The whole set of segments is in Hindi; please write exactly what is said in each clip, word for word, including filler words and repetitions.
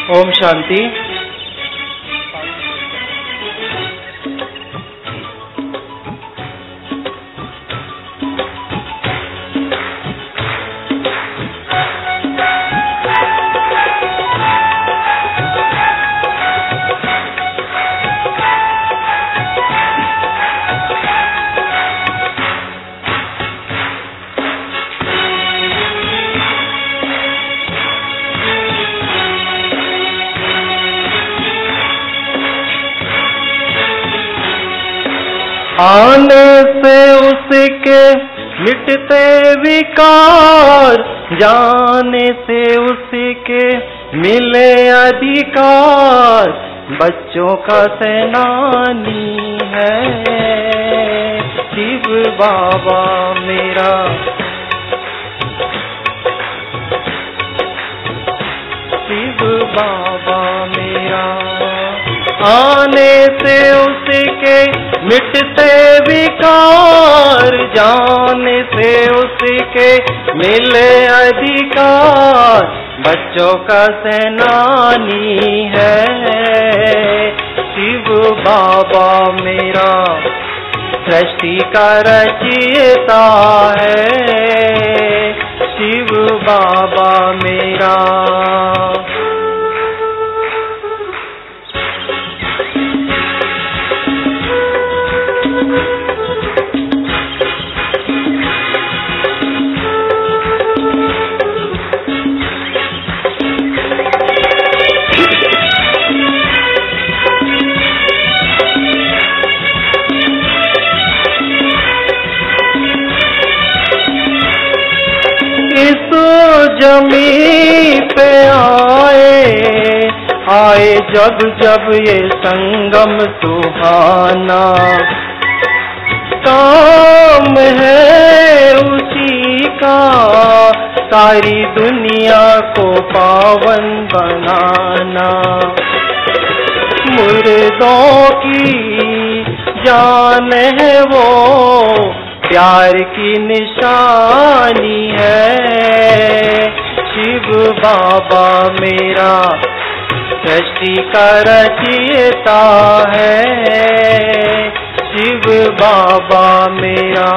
ओम शांति। आने से उसके मिटते विकार, जाने से उसके मिले अधिकार। बच्चों का सेनानी है शिव बाबा मेरा, शिव बाबा मेरा। आने से उसके मिटते विकार, जाने से उसके मिले अधिकार। बच्चों का सेनानी है शिव बाबा मेरा, सृष्टि का रचयिता है शिव बाबा मेरा। इस जमीन पे आए आए जब जब ये संगम सुहाना, काम है उसी का सारी दुनिया को पावन बनाना। मुर्दों की जान है वो, प्यार की निशानी है शिव बाबा मेरा, सृष्टि का रचयिता है शिव बाबा मेरा।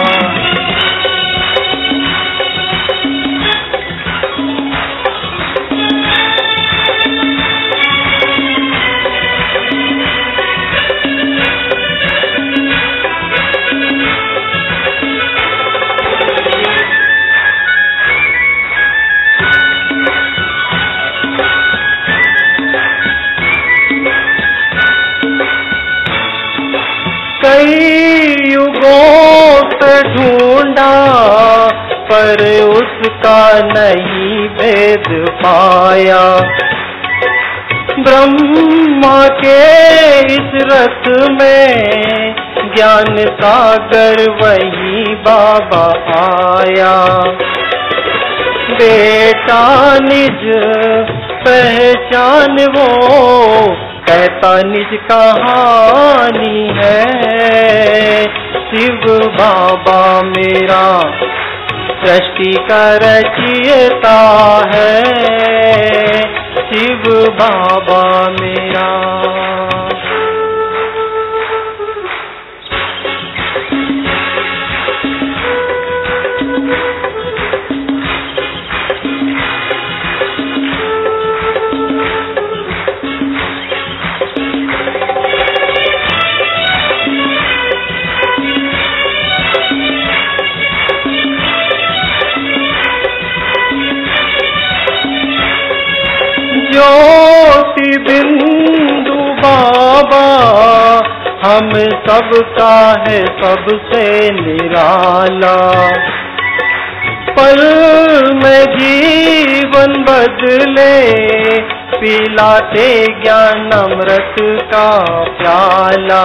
कई युगों से ढूंढा पर उसका नहीं भेद पाया। ब्रह्मा के इस रथ में ज्ञान सागर वही बाबा आया। बेटा निज पहचान वो, कहता निज कहानी है शिव बाबा मेरा, सृष्टि का रचयिता है शिव बाबा मेरा। ज्योति बिंदु बाबा हम सबका है सबसे निराला। पल में जीवन बदले पिलाते ज्ञान अमृत का प्याला।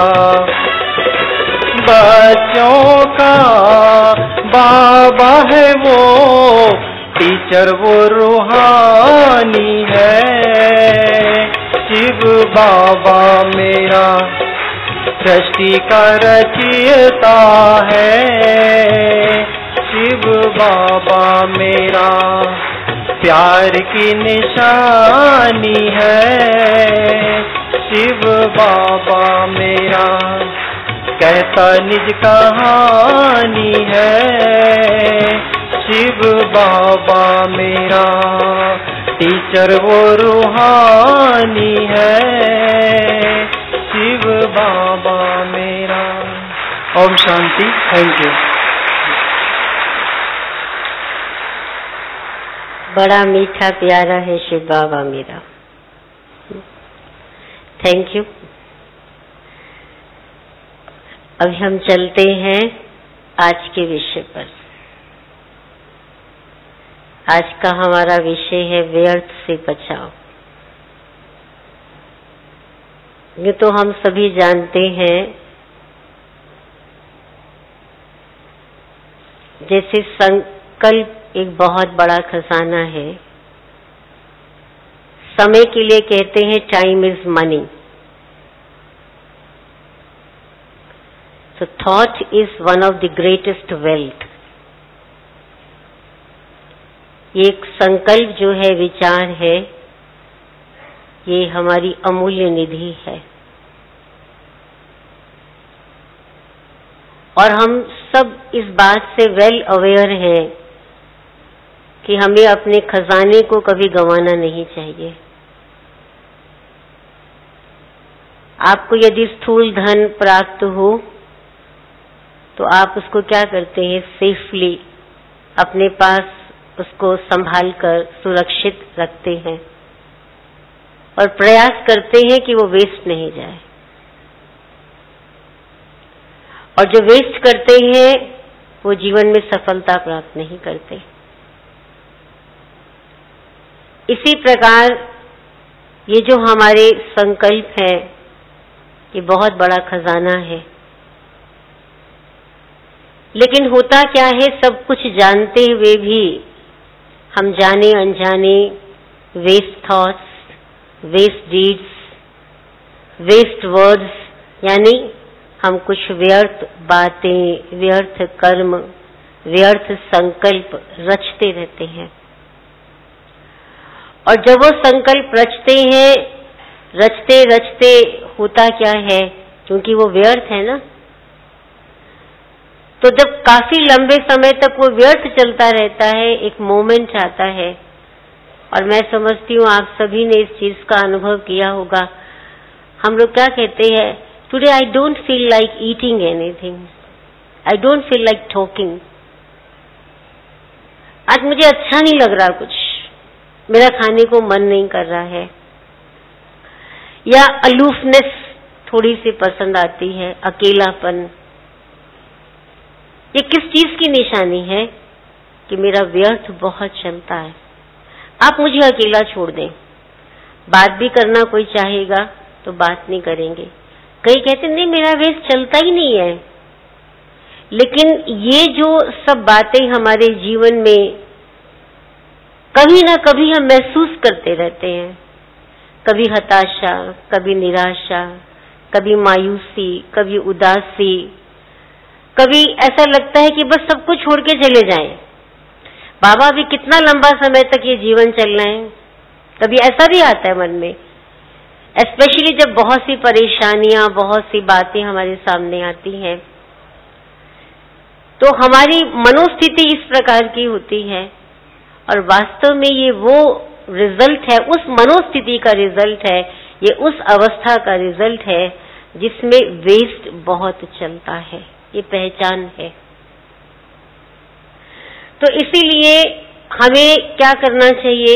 बच्चों का बाबा है वो, टीचर वो रूहानी है शिव बाबा मेरा, सृष्टि का रचयिता है शिव बाबा मेरा, प्यार की निशानी है। शिव बाबा मेरा कहता निज कहानी है। शिव बाबा मेरा टीचर वो रूहानी है। शिव बाबा मेरा। ओम शांति। Thank you. बड़ा मीठा प्यारा है शिव बाबा मेरा। Thank you. अब हम चलते हैं आज के विषय पर। आज का हमारा विषय है व्यर्थ से बचाव। ये तो हम सभी जानते हैं, जैसे संकल्प एक बहुत बड़ा खजाना है। समय के लिए कहते हैं time is money. So thought is one of the greatest wealth. ये एक संकल्प जो है, विचार है, ये हमारी अमूल्य निधि है। और हम सब इस बात से वेल अवेयर हैं कि हमें अपने खजाने को कभी गंवाना नहीं चाहिए। आपको यदि स्थूल धन प्राप्त हो तो आप उसको क्या करते हैं? सेफली अपने पास उसको संभाल कर सुरक्षित रखते हैं और प्रयास करते हैं कि वो वेस्ट नहीं जाए। और जो वेस्ट करते हैं वो जीवन में सफलता प्राप्त नहीं करते। इसी प्रकार ये जो हमारे संकल्प है, ये बहुत बड़ा खजाना है। लेकिन होता क्या है, सब कुछ जानते हुए भी हम जाने अनजाने waste thoughts, waste deeds, waste words, यानी हम कुछ व्यर्थ बातें, व्यर्थ कर्म, व्यर्थ संकल्प रचते रहते हैं। और जब वो संकल्प रचते हैं, रचते रचते होता क्या है, क्योंकि वो व्यर्थ है ना, तो जब काफी लंबे समय तक वो व्यर्थ चलता रहता है, एक मोमेंट आता है, और मैं समझती हूँ आप सभी ने इस चीज का अनुभव किया होगा। हम लोग क्या कहते हैं, today I don't feel like eating anything, I don't feel like talking. आज मुझे अच्छा नहीं लग रहा, कुछ मेरा खाने को मन नहीं कर रहा है, या अलूफनेस थोड़ी सी पसंद आती है, अकेलापन। ये किस चीज की निशानी है? कि मेरा व्यर्थ बहुत चलता है। आप मुझे अकेला छोड़ दें, बात भी करना कोई चाहेगा तो बात नहीं करेंगे। कई कहते नहीं मेरा व्यर्थ चलता ही नहीं है। लेकिन ये जो सब बातें हमारे जीवन में कभी ना कभी हम महसूस करते रहते हैं। कभी हताशा, कभी निराशा, कभी मायूसी, कभी उदासी, कभी ऐसा लगता है कि बस सब कुछ छोड़ के चले जाएं। बाबा अभी कितना लंबा समय तक ये जीवन चलना है, कभी ऐसा भी आता है मन में। स्पेशली जब बहुत सी परेशानियां, बहुत सी बातें हमारे सामने आती हैं, तो हमारी मनोस्थिति इस प्रकार की होती है। और वास्तव में ये वो रिजल्ट है, उस मनोस्थिति का रिजल्ट है, ये उस अवस्था का रिजल्ट है जिसमें वेस्ट बहुत चलता है। ये पहचान है। तो इसीलिए हमें क्या करना चाहिए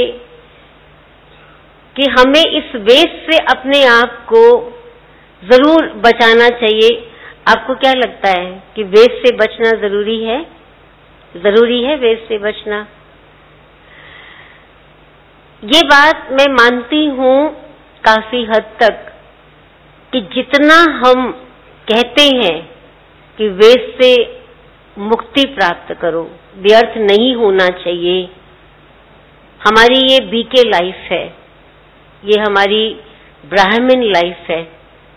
कि हमें इस वेस्ट से अपने आप को जरूर बचाना चाहिए। आपको क्या लगता है कि वेस्ट से बचना जरूरी है? जरूरी है वेस्ट से बचना। ये बात मैं मानती हूं काफी हद तक कि जितना हम कहते हैं कि वेस्ट से मुक्ति प्राप्त करो, व्यर्थ नहीं होना चाहिए, हमारी ये बीके लाइफ है, ये हमारी ब्राह्मण लाइफ है,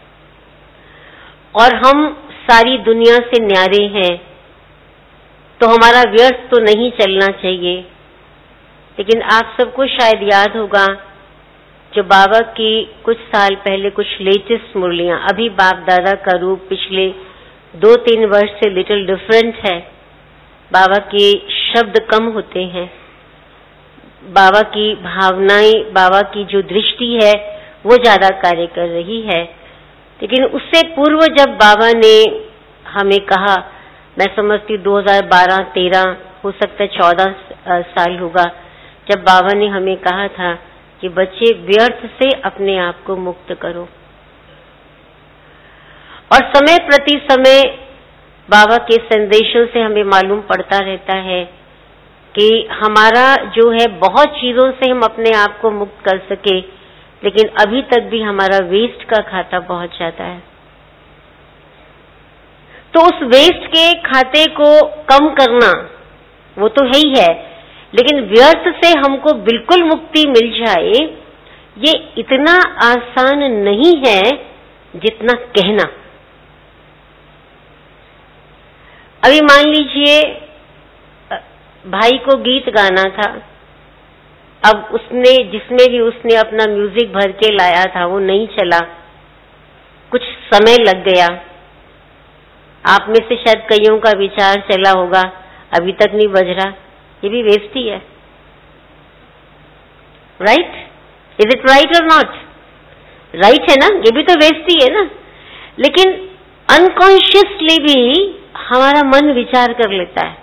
और हम सारी दुनिया से न्यारे हैं, तो हमारा व्यर्थ तो नहीं चलना चाहिए। लेकिन आप सबको शायद याद होगा जो बाबा की कुछ साल पहले कुछ लेटेस्ट मुरलियां, अभी बाप दादा का रूप पिछले दो तीन वर्ष से लिटिल डिफरेंट है। बाबा के शब्द कम होते हैं, बाबा की भावनाएं, बाबा की जो दृष्टि है वो ज्यादा कार्य कर रही है। लेकिन उससे पूर्व जब बाबा ने हमें कहा, मैं समझती दो हज़ार बारह तेरह हो सकता है चौदह साल होगा, जब बाबा ने हमें कहा था कि बच्चे व्यर्थ से अपने आप को मुक्त करो। और समय प्रति समय बाबा के संदेशों से हमें मालूम पड़ता रहता है कि हमारा जो है बहुत चीजों से हम अपने आप को मुक्त कर सके, लेकिन अभी तक भी हमारा वेस्ट का खाता बहुत ज्यादा है। तो उस वेस्ट के खाते को कम करना वो तो है ही है, लेकिन व्यर्थ से हमको बिल्कुल मुक्ति मिल जाए ये इतना आसान नहीं है जितना कहना। अभी मान लीजिए भाई को गीत गाना था, अब उसने जिसमें भी उसने अपना म्यूजिक भर के लाया था वो नहीं चला, कुछ समय लग गया। आप में से शायद कईयों का विचार चला होगा अभी तक नहीं बज रहा, ये भी वेस्ट ही है। राइट? इज इट राइट और नॉट? राइट है ना, ये भी तो वेस्ट ही है ना। लेकिन अनकॉन्शियसली भी हमारा मन विचार कर लेता है।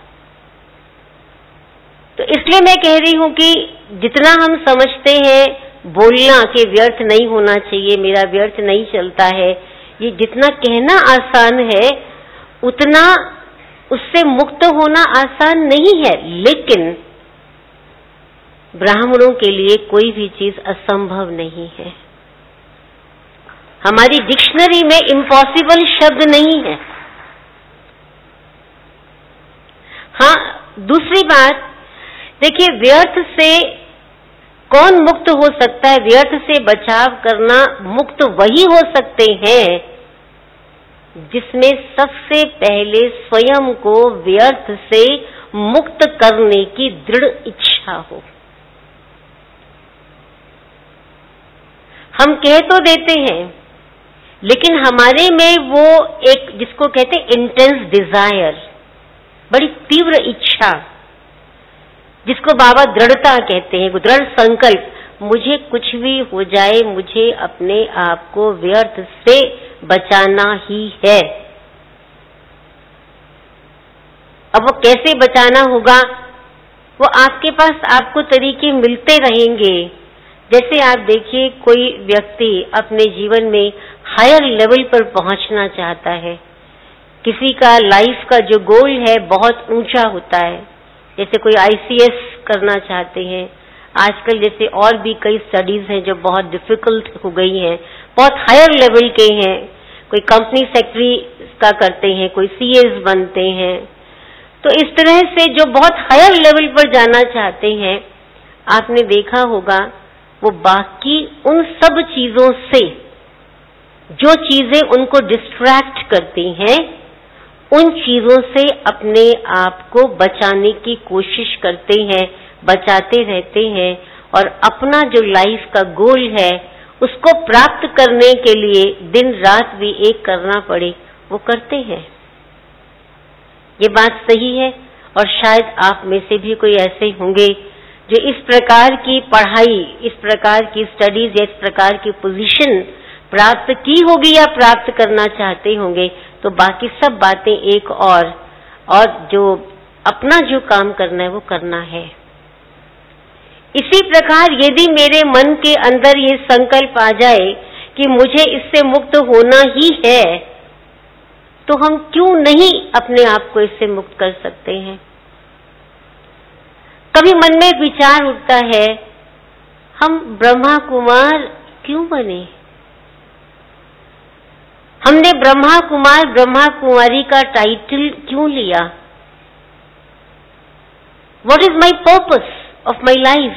तो इसलिए मैं कह रही हूं कि जितना हम समझते हैं बोलना कि व्यर्थ नहीं होना चाहिए, मेरा व्यर्थ नहीं चलता है, ये जितना कहना आसान है उतना उससे मुक्त होना आसान नहीं है। लेकिन ब्राह्मणों के लिए कोई भी चीज असंभव नहीं है। हमारी डिक्शनरी में इम्पॉसिबल शब्द नहीं है। हाँ, दूसरी बात देखिए, व्यर्थ से कौन मुक्त हो सकता है? व्यर्थ से बचाव करना मुक्त वही हो सकते हैं जिसमें सबसे पहले स्वयं को व्यर्थ से मुक्त करने की दृढ़ इच्छा हो। हम कह तो देते हैं, लेकिन हमारे में वो एक जिसको कहते हैं इंटेंस डिजायर, बड़ी तीव्र इच्छा, जिसको बाबा दृढ़ता कहते हैं, दृढ़ संकल्प, मुझे कुछ भी हो जाए मुझे अपने आप को व्यर्थ से बचाना ही है। अब वो कैसे बचाना होगा, वो आपके पास आपको तरीके मिलते रहेंगे। जैसे आप देखिए, कोई व्यक्ति अपने जीवन में हायर लेवल पर पहुंचना चाहता है, किसी का लाइफ का जो गोल है बहुत ऊंचा होता है, जैसे कोई आईसीएस करना चाहते हैं, आजकल जैसे और भी कई स्टडीज हैं जो बहुत डिफिकल्ट हो गई हैं, बहुत हायर लेवल के हैं, कोई कंपनी सेक्रेटरी का करते हैं, कोई सीएस बनते हैं। तो इस तरह से जो बहुत हायर लेवल पर जाना चाहते हैं, आपने देखा होगा वो बाकी उन सब चीजों से, जो चीजें उनको डिस्ट्रैक्ट करती हैं, उन चीजों से अपने आप को बचाने की कोशिश करते हैं, बचाते रहते हैं, और अपना जो लाइफ का गोल है उसको प्राप्त करने के लिए दिन रात भी एक करना पड़े वो करते हैं। ये बात सही है, और शायद आप में से भी कोई ऐसे होंगे जो इस प्रकार की पढ़ाई, इस प्रकार की स्टडीज या इस प्रकार की पोजीशन प्राप्त की होगी या प्राप्त करना चाहते होंगे। तो बाकी सब बातें एक और और जो अपना जो काम करना है वो करना है। इसी प्रकार यदि मेरे मन के अंदर ये संकल्प आ जाए कि मुझे इससे मुक्त होना ही है, तो हम क्यों नहीं अपने आप को इससे मुक्त कर सकते हैं? कभी मन में विचार उठता है, हम ब्रह्मा कुमार क्यों बने? हमने ब्रह्मा कुमार ब्रह्मा कुमारी का टाइटल क्यों लिया? What is my purpose of my life?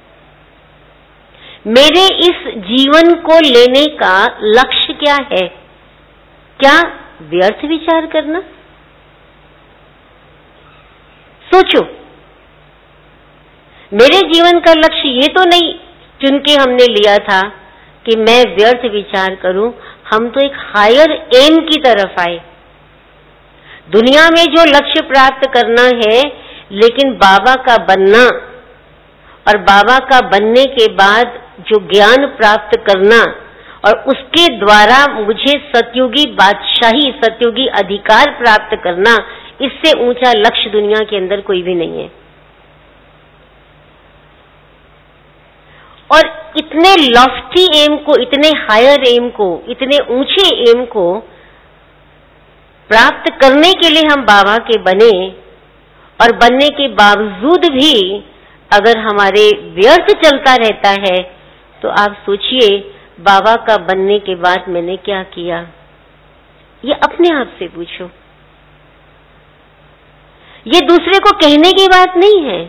मेरे इस जीवन को लेने का लक्ष्य क्या है? क्या व्यर्थ विचार करना? सोचो, मेरे जीवन का लक्ष्य ये तो नहीं चुन के हमने लिया था कि मैं व्यर्थ विचार करूं, हम तो एक हायर एम की तरफ आए। दुनिया में जो लक्ष्य प्राप्त करना है, लेकिन बाबा का बनना और बाबा का बनने के बाद जो ज्ञान प्राप्त करना और उसके द्वारा मुझे सतयुगी बादशाही, सतयुगी अधिकार प्राप्त करना, इससे ऊंचा लक्ष्य दुनिया के अंदर कोई भी नहीं है। और इतने लॉफ्टी एम को, इतने हायर एम को, इतने ऊंचे एम को प्राप्त करने के लिए हम बाबा के बने, और बनने के बावजूद भी अगर हमारे व्यर्थ चलता रहता है, तो आप सोचिए बाबा का बनने के बाद मैंने क्या किया। ये अपने आप से पूछो, ये दूसरे को कहने की बात नहीं है,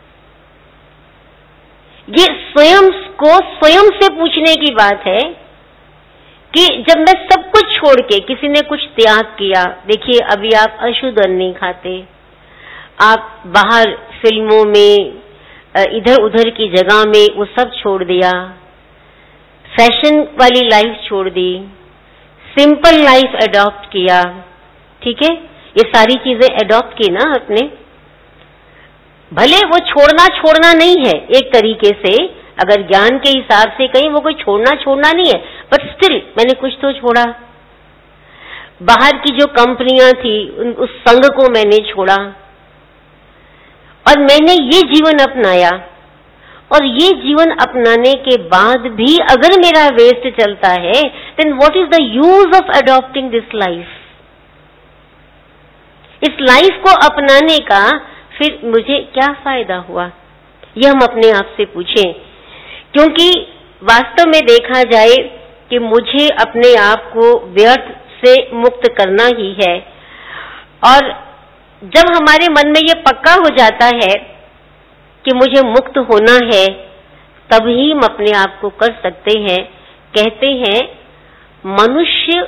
ये स्वयं को स्वयं से पूछने की बात है कि जब मैं सब कुछ छोड़ के, किसी ने कुछ त्याग किया, देखिए अभी आप अशुद्ध अन्न नहीं खाते, आप बाहर फिल्मों में इधर उधर की जगह में वो सब छोड़ दिया, फैशन वाली लाइफ छोड़ दी, सिंपल लाइफ अडॉप्ट किया, ठीक है, ये सारी चीजें अडॉप्ट की ना आपने। भले वो छोड़ना छोड़ना नहीं है एक तरीके से, अगर ज्ञान के हिसाब से कहीं वो कोई छोड़ना छोड़ना नहीं है, बट स्टिल मैंने कुछ तो छोड़ा। बाहर की जो कंपनियां थी उस संग को मैंने छोड़ा और मैंने ये जीवन अपनाया, और ये जीवन अपनाने के बाद भी अगर मेरा वेस्ट चलता है, then what is the use of adopting this life. इस लाइफ को अपनाने का फिर मुझे क्या फायदा हुआ, ये हम अपने आप से पूछें। क्योंकि वास्तव में देखा जाए कि मुझे अपने आप को व्यर्थ से मुक्त करना ही है, और जब हमारे मन में ये पक्का हो जाता है कि मुझे मुक्त होना है, तभी हम अपने आप को कर सकते हैं। कहते हैं मनुष्य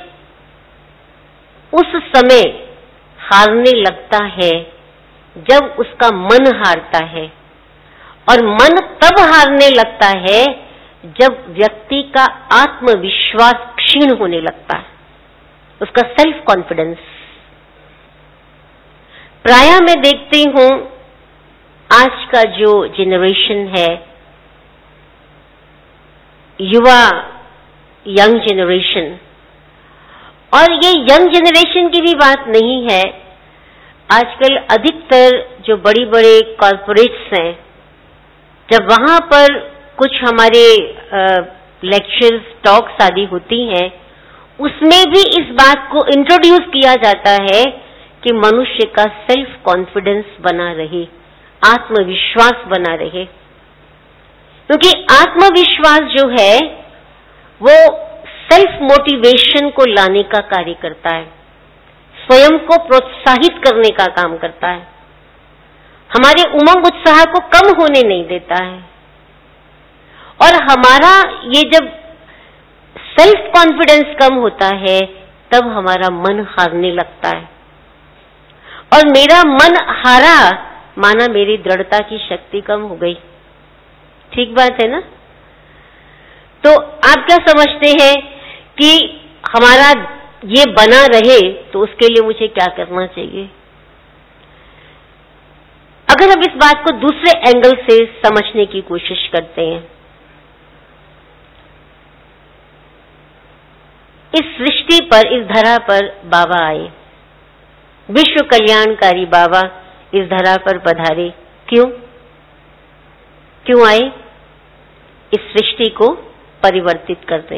उस समय हारने लगता है जब उसका मन हारता है, और मन तब हारने लगता है जब व्यक्ति का आत्मविश्वास क्षीण होने लगता है, उसका सेल्फ कॉन्फिडेंस। प्रायः मैं देखती हूं आज का जो जनरेशन है, युवा यंग जनरेशन, और ये यंग जनरेशन की भी बात नहीं है, आजकल अधिकतर जो बड़ी बड़े कॉर्पोरेट्स हैं, जब वहां पर कुछ हमारे लेक्चर्स, टॉक्स आदि होती हैं, उसमें भी इस बात को इंट्रोड्यूस किया जाता है कि मनुष्य का सेल्फ कॉन्फिडेंस बना रहे, आत्मविश्वास बना रहे। क्योंकि आत्मविश्वास जो है वो सेल्फ मोटिवेशन को लाने का कार्य करता है, स्वयं को प्रोत्साहित करने का काम करता है, हमारे उमंग उत्साह को कम होने नहीं देता है। और हमारा ये जब सेल्फ कॉन्फिडेंस कम होता है, तब हमारा मन हारने लगता है, और मेरा मन हारा माना मेरी दृढ़ता की शक्ति कम हो गई। ठीक बात है ना? तो आप क्या समझते हैं कि हमारा ये बना रहे, तो उसके लिए मुझे क्या करना चाहिए? अगर हम इस बात को दूसरे एंगल से समझने की कोशिश करते हैं, इस सृष्टि पर, इस धरा पर बाबा आए, विश्व कल्याणकारी बाबा इस धरा पर पधारे। क्यों क्यों आए? इस सृष्टि को परिवर्तित करते।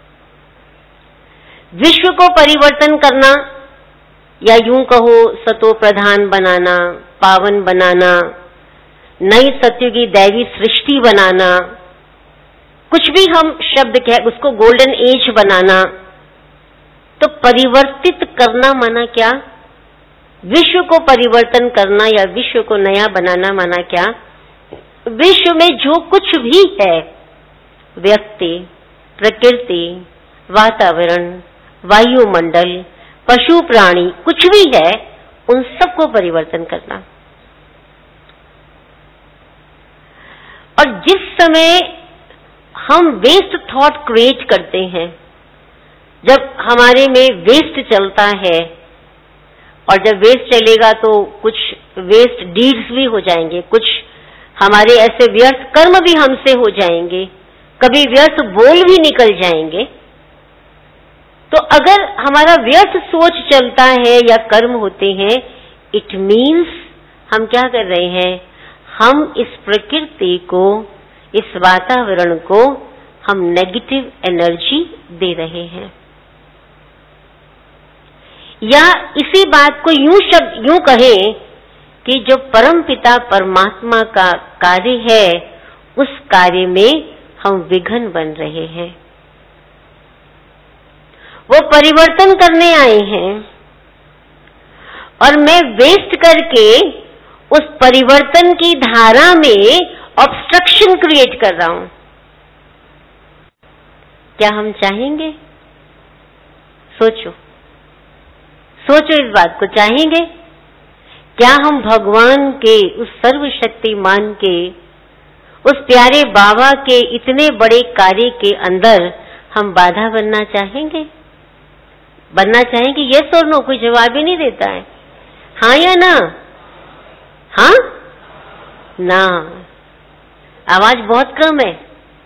विश्व को परिवर्तन करना, या यूं कहो सतो प्रधान बनाना, पावन बनाना, नई सत्युगी दैवी सृष्टि बनाना, कुछ भी हम शब्द कह, उसको गोल्डन एज बनाना। तो परिवर्तित करना माना क्या? विश्व को परिवर्तन करना या विश्व को नया बनाना माना क्या? विश्व में जो कुछ भी है, व्यक्ति, प्रकृति, वातावरण, वायुमंडल, पशु प्राणी, कुछ भी है, उन सबको परिवर्तन करना। समय हम वेस्ट थॉट क्रिएट करते हैं, जब हमारे में वेस्ट चलता है, और जब वेस्ट चलेगा तो कुछ वेस्ट डीड्स भी हो जाएंगे, कुछ हमारे ऐसे व्यर्थ कर्म भी हमसे हो जाएंगे, कभी व्यर्थ बोल भी निकल जाएंगे। तो अगर हमारा व्यर्थ सोच चलता है या कर्म होते हैं, इट मीन्स हम क्या कर रहे हैं, हम इस प्रकृति को, इस वातावरण को हम नेगेटिव एनर्जी दे रहे हैं। या इसी बात को यूं शब्द यूं कहें कि जो परम पिता परमात्मा का कार्य है, उस कार्य में हम विघ्न बन रहे हैं। वो परिवर्तन करने आए हैं और मैं वेस्ट करके उस परिवर्तन की धारा में ऑब्स्ट्रक्शन क्रिएट कर रहा हूं। क्या हम चाहेंगे? सोचो, सोचो इस बात को, चाहेंगे? क्या हम भगवान के, उस सर्वशक्तिमान के, उस प्यारे बाबा के इतने बड़े कार्य के अंदर हम बाधा बनना चाहेंगे? बनना चाहेंगे? यस और नो? कोई जवाब ही नहीं देता है। हाँ या ना? हाँ ना? आवाज बहुत कम है।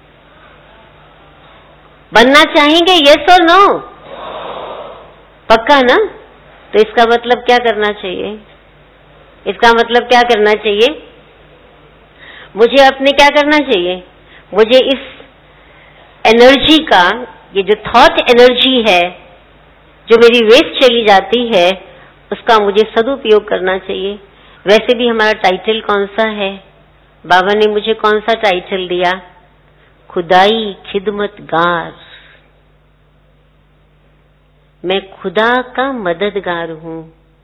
बनना चाहेंगे? यस और नो? पक्का ना? तो इसका मतलब क्या करना चाहिए? इसका मतलब क्या करना चाहिए? मुझे अपने क्या करना चाहिए? मुझे इस एनर्जी का, ये जो थॉट एनर्जी है जो मेरी वेस्ट चली जाती है, उसका मुझे सदुपयोग करना चाहिए। वैसे भी हमारा टाइटल कौन सा है? बाबा ने मुझे कौन सा टाइटल दिया? खुदाई खिदमतगार। मैं खुदा का मददगार हूं।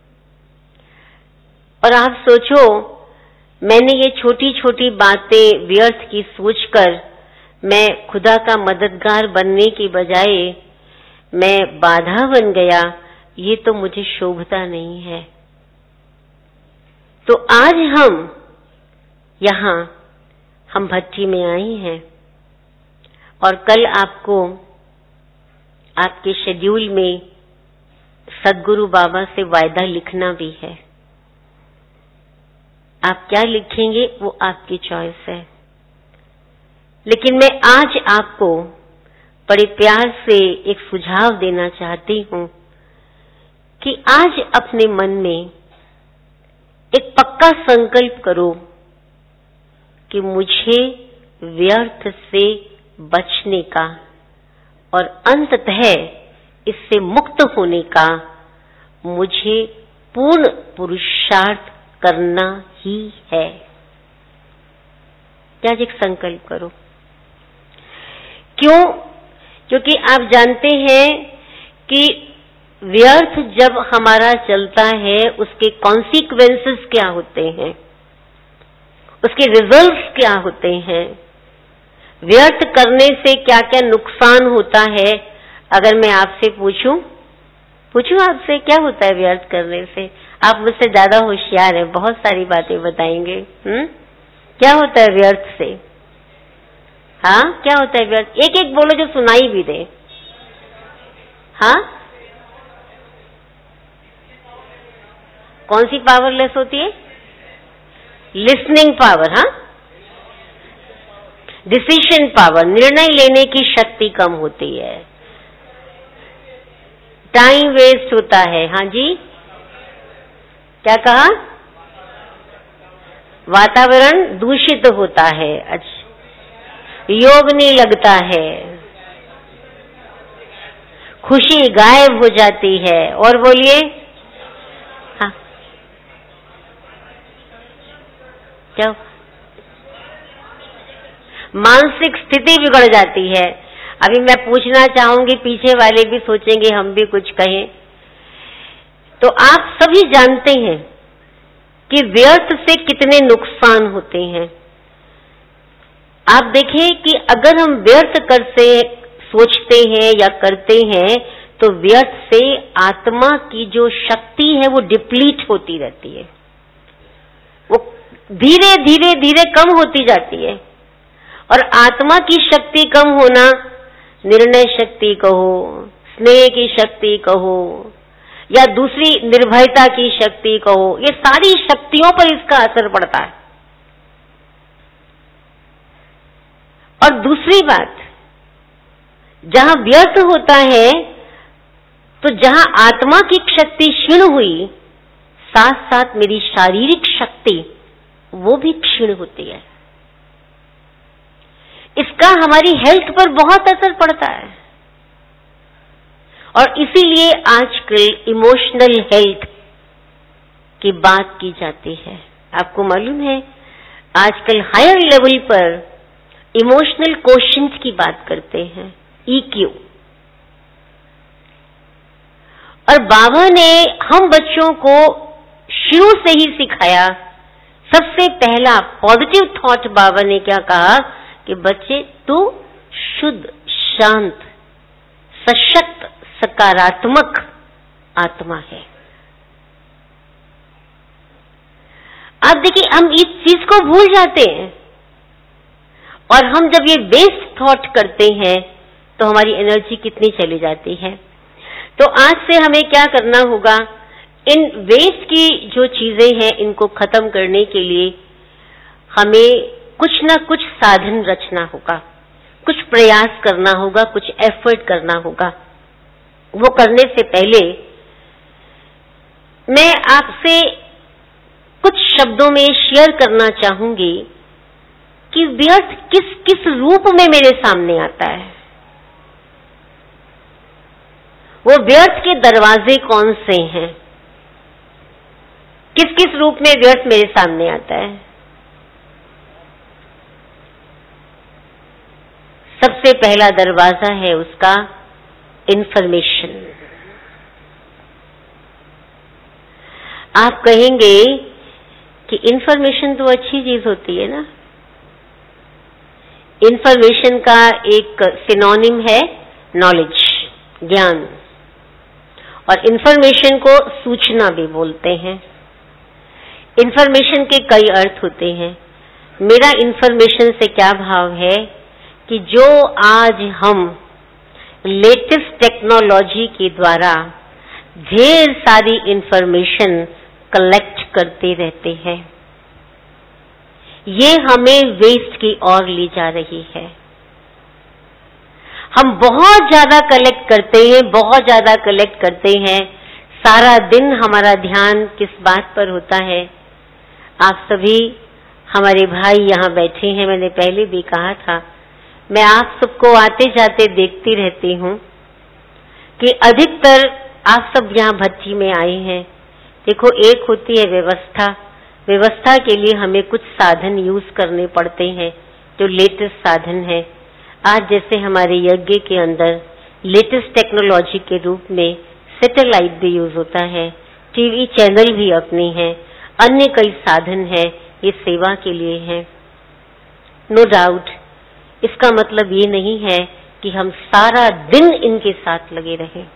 और आप सोचो, मैंने ये छोटी छोटी बातें व्यर्थ की सोचकर मैं खुदा का मददगार बनने की बजाय मैं बाधा बन गया, ये तो मुझे शोभता नहीं है। तो आज हम यहां हम भट्टी में आए हैं और कल आपको आपके शेड्यूल में सद्गुरु बाबा से वायदा लिखना भी है। आप क्या लिखेंगे वो आपकी चॉइस है, लेकिन मैं आज आपको बड़े प्यार से एक सुझाव देना चाहती हूं कि आज अपने मन में एक पक्का संकल्प करो कि मुझे व्यर्थ से बचने का और अंततः इससे मुक्त होने का मुझे पूर्ण पुरुषार्थ करना ही है। क्या एक संकल्प करो। क्यों? क्योंकि आप जानते हैं कि व्यर्थ जब हमारा चलता है, उसके कॉन्सिक्वेंसेस क्या होते हैं, उसके रिजल्ट्स क्या होते हैं, व्यर्थ करने से क्या क्या नुकसान होता है। अगर मैं आपसे पूछूं पूछूं आपसे क्या होता है व्यर्थ करने से? आप मुझसे ज्यादा होशियार हैं, बहुत सारी बातें बताएंगे। हम्म क्या होता है व्यर्थ से? हाँ, क्या होता है व्यर्थ? एक एक बोलो जो सुनाई भी दे। हाँ, कौन सी पावरलेस होती है? Listening power. हाँ, डिसीजन पावर, निर्णय लेने की शक्ति कम होती है, टाइम वेस्ट होता है। हाँ जी, क्या कहा? वातावरण दूषित होता है। अच्छा, योग नहीं लगता है, खुशी गायब हो जाती है। और बोलिए। हाँ, क्या? मानसिक स्थिति बिगड़ जाती है। अभी मैं पूछना चाहूंगी, पीछे वाले भी सोचेंगे हम भी कुछ कहें। तो आप सभी जानते हैं कि व्यर्थ से कितने नुकसान होते हैं। आप देखें कि अगर हम व्यर्थ कर से सोचते हैं या करते हैं तो व्यर्थ से आत्मा की जो शक्ति है वो डिप्लीट होती रहती है, वो धीरे धीरे धीरे कम होती जाती है। और आत्मा की शक्ति कम होना, निर्णय शक्ति कहो, स्नेह की शक्ति कहो या दूसरी निर्भयता की शक्ति कहो, ये सारी शक्तियों पर इसका असर पड़ता है। और दूसरी बात, जहां व्यर्थ होता है तो जहां आत्मा की शक्ति क्षीण हुई, साथ साथ मेरी शारीरिक शक्ति वो भी क्षीण होती है। इसका हमारी हेल्थ पर बहुत असर पड़ता है। और इसीलिए आजकल इमोशनल हेल्थ की बात की जाती है। आपको मालूम है, आजकल हायर लेवल पर इमोशनल क्वोशंट की बात करते हैं, ईक्यू। और बाबा ने हम बच्चों को शुरू से ही सिखाया। सबसे पहला पॉजिटिव थॉट बाबा ने क्या कहा कि बच्चे, तू शुद्ध, शांत, सशक्त, सकारात्मक आत्मा है। आप देखिए, हम इस चीज को भूल जाते हैं और हम जब ये वेस्ट थॉट करते हैं तो हमारी एनर्जी कितनी चली जाती है। तो आज से हमें क्या करना होगा, इन वेस्ट की जो चीजें हैं इनको खत्म करने के लिए हमें कुछ ना कुछ साधन रचना होगा, कुछ प्रयास करना होगा, कुछ एफर्ट करना होगा। वो करने से पहले मैं आपसे कुछ शब्दों में शेयर करना चाहूंगी कि व्यर्थ किस किस रूप में मेरे सामने आता है। वो व्यर्थ के दरवाजे कौन से हैं, किस किस रूप में व्यर्थ मेरे सामने आता है। सबसे पहला दरवाजा है उसका इंफॉर्मेशन। आप कहेंगे कि इंफॉर्मेशन तो अच्छी चीज होती है ना। इंफॉर्मेशन का एक सिनोनिम है नॉलेज, ज्ञान, और इंफॉर्मेशन को सूचना भी बोलते हैं। इंफॉर्मेशन के कई अर्थ होते हैं। मेरा इंफॉर्मेशन से क्या भाव है कि जो आज हम लेटेस्ट टेक्नोलॉजी के द्वारा ढेर सारी इंफॉर्मेशन कलेक्ट करते रहते हैं, ये हमें वेस्ट की ओर ले जा रही है। हम बहुत ज्यादा कलेक्ट करते हैं, बहुत ज्यादा कलेक्ट करते हैं। सारा दिन हमारा ध्यान किस बात पर होता है। आप सभी हमारे भाई यहाँ बैठे हैं। मैंने पहले भी कहा था, मैं आप सबको आते जाते देखती रहती हूँ कि अधिकतर आप सब यहाँ भट्टी में आए हैं। देखो, एक होती है व्यवस्था। व्यवस्था के लिए हमें कुछ साधन यूज करने पड़ते हैं जो लेटेस्ट साधन है। आज जैसे हमारे यज्ञ के अंदर लेटेस्ट टेक्नोलॉजी के रूप में सैटेलाइट भी यूज होता है, टीवी चैनल भी अपने हैं, अन्य कई साधन है, ये सेवा के लिए है। नो डाउट, इसका मतलब ये नहीं है कि हम सारा दिन इनके साथ लगे रहें।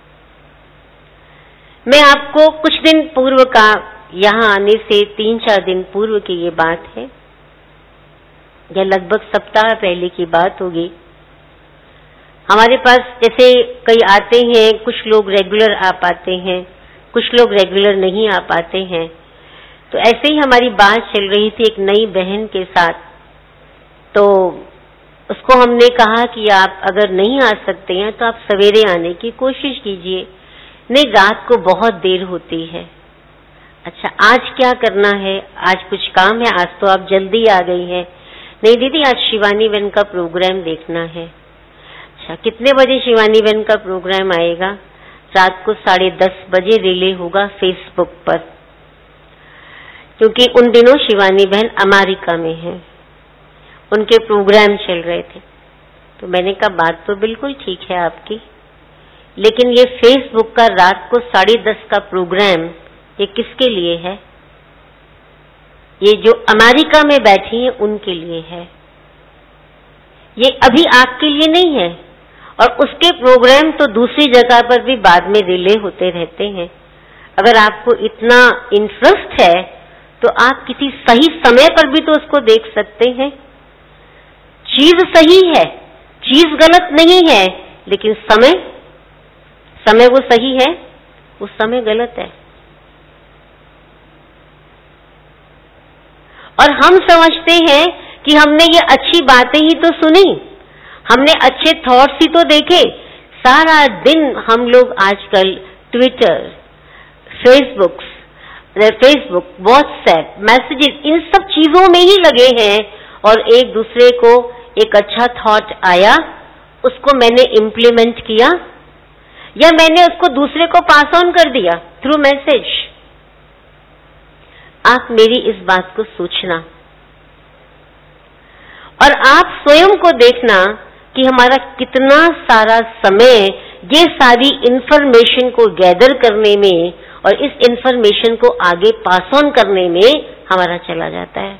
मैं आपको कुछ दिन पूर्व का, यहाँ आने से तीन चार दिन पूर्व की ये बात है, या लगभग सप्ताह पहले की बात होगी। हमारे पास जैसे कई आते हैं, कुछ लोग रेगुलर आ पाते हैं, कुछ लोग रेगुलर नहीं आ पाते हैं। तो ऐसे ही हमारी बात चल रही थी एक नई बहन के साथ। तो उसको हमने कहा कि आप अगर नहीं आ सकते हैं तो आप सवेरे आने की कोशिश कीजिए। नहीं, रात को बहुत देर होती है। अच्छा, आज क्या करना है? आज कुछ काम है? आज तो आप जल्दी आ गई हैं। नहीं दीदी, आज शिवानी बहन का प्रोग्राम देखना है। अच्छा, कितने बजे शिवानी बहन का प्रोग्राम आएगा? रात को साढ़े दस बजे रिले होगा फेसबुक पर, क्योंकि उन दिनों शिवानी बहन अमेरिका में है, उनके प्रोग्राम चल रहे थे। तो मैंने कहा बात तो बिल्कुल ठीक है आपकी, लेकिन ये फेसबुक का रात को साढ़े दस का प्रोग्राम ये किसके लिए है? ये जो अमेरिका में बैठी हैं उनके लिए है, ये अभी आपके लिए नहीं है। और उसके प्रोग्राम तो दूसरी जगह पर भी बाद में रिले होते रहते हैं। अगर आपको इतना इंटरेस्ट है तो आप किसी सही समय पर भी तो उसको देख सकते हैं। चीज सही है, चीज गलत नहीं है, लेकिन समय समय वो सही है, वो समय गलत है। और हम समझते हैं कि हमने ये अच्छी बातें ही तो सुनी, हमने अच्छे थॉट्स ही तो देखे। सारा दिन हम लोग आजकल Twitter, Facebook, Facebook, WhatsApp, messages, इन सब चीजों में ही लगे हैं। और एक दूसरे को एक अच्छा थॉट आया, उसको मैंने इम्प्लीमेंट किया, या मैंने उसको दूसरे को पास ऑन कर दिया थ्रू मैसेज। आप मेरी इस बात को सोचना और आप स्वयं को देखना कि हमारा कितना सारा समय ये सारी इंफॉर्मेशन को गैदर करने में और इस इंफॉर्मेशन को आगे पास ऑन करने में हमारा चला जाता है।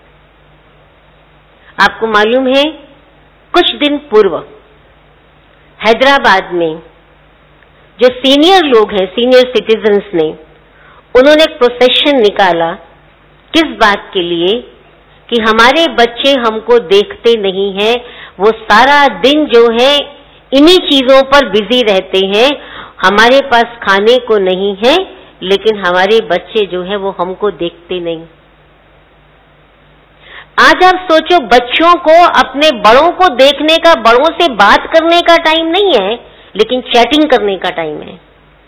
आपको मालूम है, कुछ दिन पूर्व हैदराबाद में जो सीनियर लोग हैं, सीनियर सिटीजन्स ने, उन्होंने एक प्रोसेशन निकाला। किस बात के लिए? कि हमारे बच्चे हमको देखते नहीं हैं, वो सारा दिन जो है इन्हीं चीजों पर बिजी रहते हैं, हमारे पास खाने को नहीं है, लेकिन हमारे बच्चे जो है वो हमको देखते नहीं। आज आप सोचो, बच्चों को अपने बड़ों को देखने का, बड़ों से बात करने का टाइम नहीं है, लेकिन चैटिंग करने का टाइम है।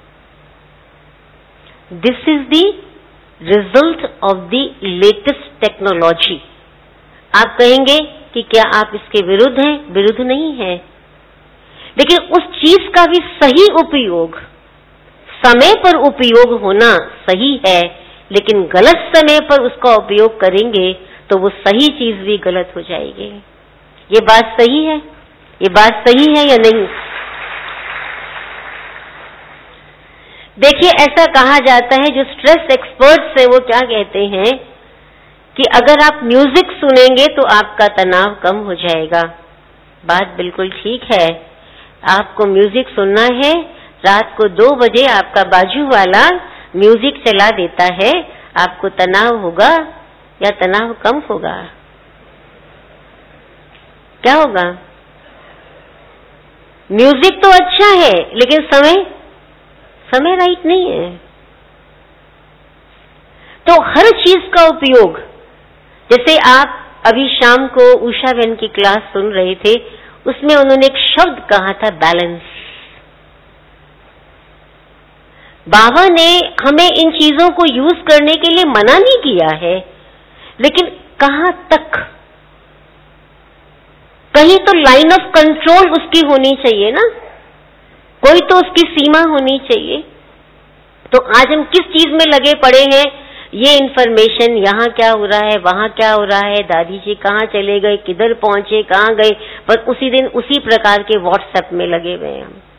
This is the result of the latest technology. आप कहेंगे कि क्या आप इसके विरुद्ध हैं? विरुद्ध नहीं है, लेकिन उस चीज का भी सही उपयोग, समय पर उपयोग होना सही है, लेकिन गलत समय पर उसका उपयोग करेंगे तो वो सही चीज भी गलत हो जाएगी। ये बात सही है? ये बात सही है या नहीं? देखिए, ऐसा कहा जाता है, जो स्ट्रेस एक्सपर्ट्स हैं वो क्या कहते हैं कि अगर आप म्यूजिक सुनेंगे तो आपका तनाव कम हो जाएगा। बात बिल्कुल ठीक है, आपको म्यूजिक सुनना है, रात को दो बजे आपका बाजू वाला म्यूजिक चला देता है, आपको तनाव होगा या तनाव कम होगा? क्या होगा? म्यूजिक तो अच्छा है, लेकिन समय समय राइट नहीं है। तो हर चीज का उपयोग, जैसे आप अभी शाम को उषा बहन की क्लास सुन रहे थे, उसमें उन्होंने एक शब्द कहा था, बैलेंस। बाबा ने हमें इन चीजों को यूज करने के लिए मना नहीं किया है, लेकिन कहां तक? कहीं तो लाइन ऑफ कंट्रोल उसकी होनी चाहिए ना, कोई तो उसकी सीमा होनी चाहिए। तो आज हम किस चीज में लगे पड़े हैं? ये इन्फॉर्मेशन, यहाँ क्या हो रहा है, वहां क्या हो रहा है, दादी जी कहाँ चले गए, किधर पहुंचे, कहाँ गए, पर उसी दिन उसी प्रकार के व्हाट्सएप में लगे हुए हैं हम,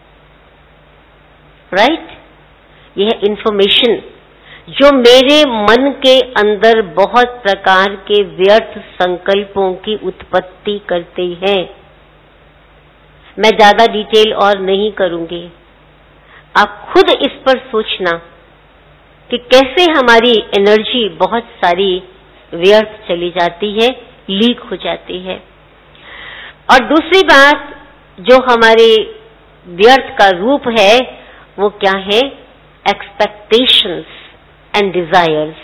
राइट? यह इन्फॉर्मेशन जो मेरे मन के अंदर बहुत प्रकार के व्यर्थ संकल्पों की उत्पत्ति करते हैं। मैं ज्यादा डिटेल और नहीं करूंगी, आप खुद इस पर सोचना कि कैसे हमारी एनर्जी बहुत सारी व्यर्थ चली जाती है, लीक हो जाती है। और दूसरी बात जो हमारे व्यर्थ का रूप है वो क्या है? एक्सपेक्टेशंस एंड डिजायर्स,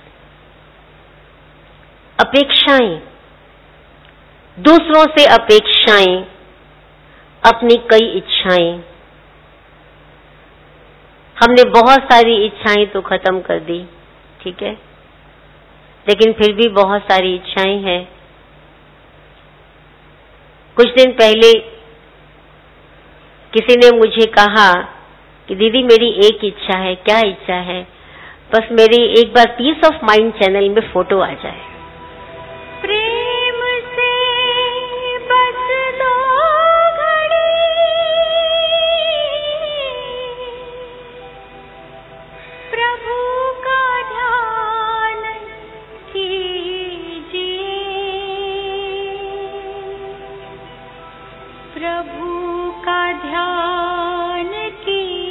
अपेक्षाएं, दूसरों से अपेक्षाएं, अपनी कई इच्छाएं। हमने बहुत सारी इच्छाएं तो खत्म कर दी, ठीक है, लेकिन फिर भी बहुत सारी इच्छाएं हैं। कुछ दिन पहले किसी ने मुझे कहा कि दीदी मेरी एक इच्छा है। क्या इच्छा है? बस मेरी एक बार पीस ऑफ माइंड चैनल में फोटो आ जाए। प्रेम से बस दो घड़ी प्रभु का ध्यान कीजिए, प्रभु का ध्यान कीजिए।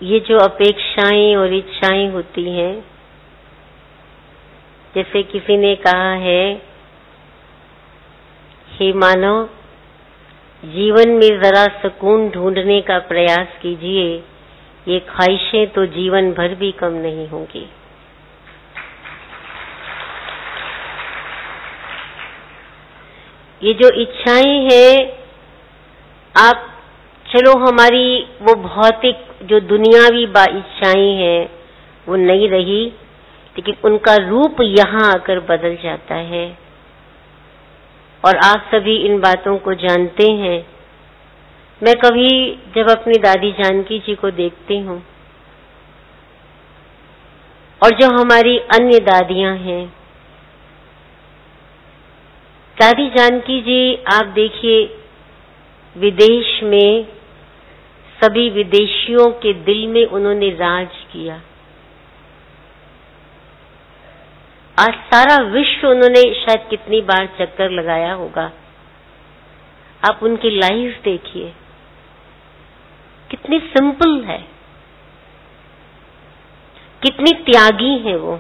ये जो अपेक्षाएं और इच्छाएं होती हैं, जैसे किसी ने कहा है, हे मानव, जीवन में जरा सुकून ढूंढने का प्रयास कीजिए, ये ख्वाहिशें तो जीवन भर भी कम नहीं होंगी। ये जो इच्छाएं हैं, आप चलो हमारी वो भौतिक जो दुनियावी बा इच्छाएं हैं वो नहीं रही, लेकिन उनका रूप यहाँ आकर बदल जाता है। और आप सभी इन बातों को जानते हैं। मैं कभी जब अपनी दादी जानकी जी को देखती हूँ और जो हमारी अन्य दादियां हैं, दादी जानकी जी आप देखिए, विदेश में सभी विदेशियों के दिल में उन्होंने राज किया। आज सारा विश्व उन्होंने शायद कितनी बार चक्कर लगाया होगा। आप उनकी लाइफ देखिए, कितनी सिंपल है, कितनी त्यागी है वो।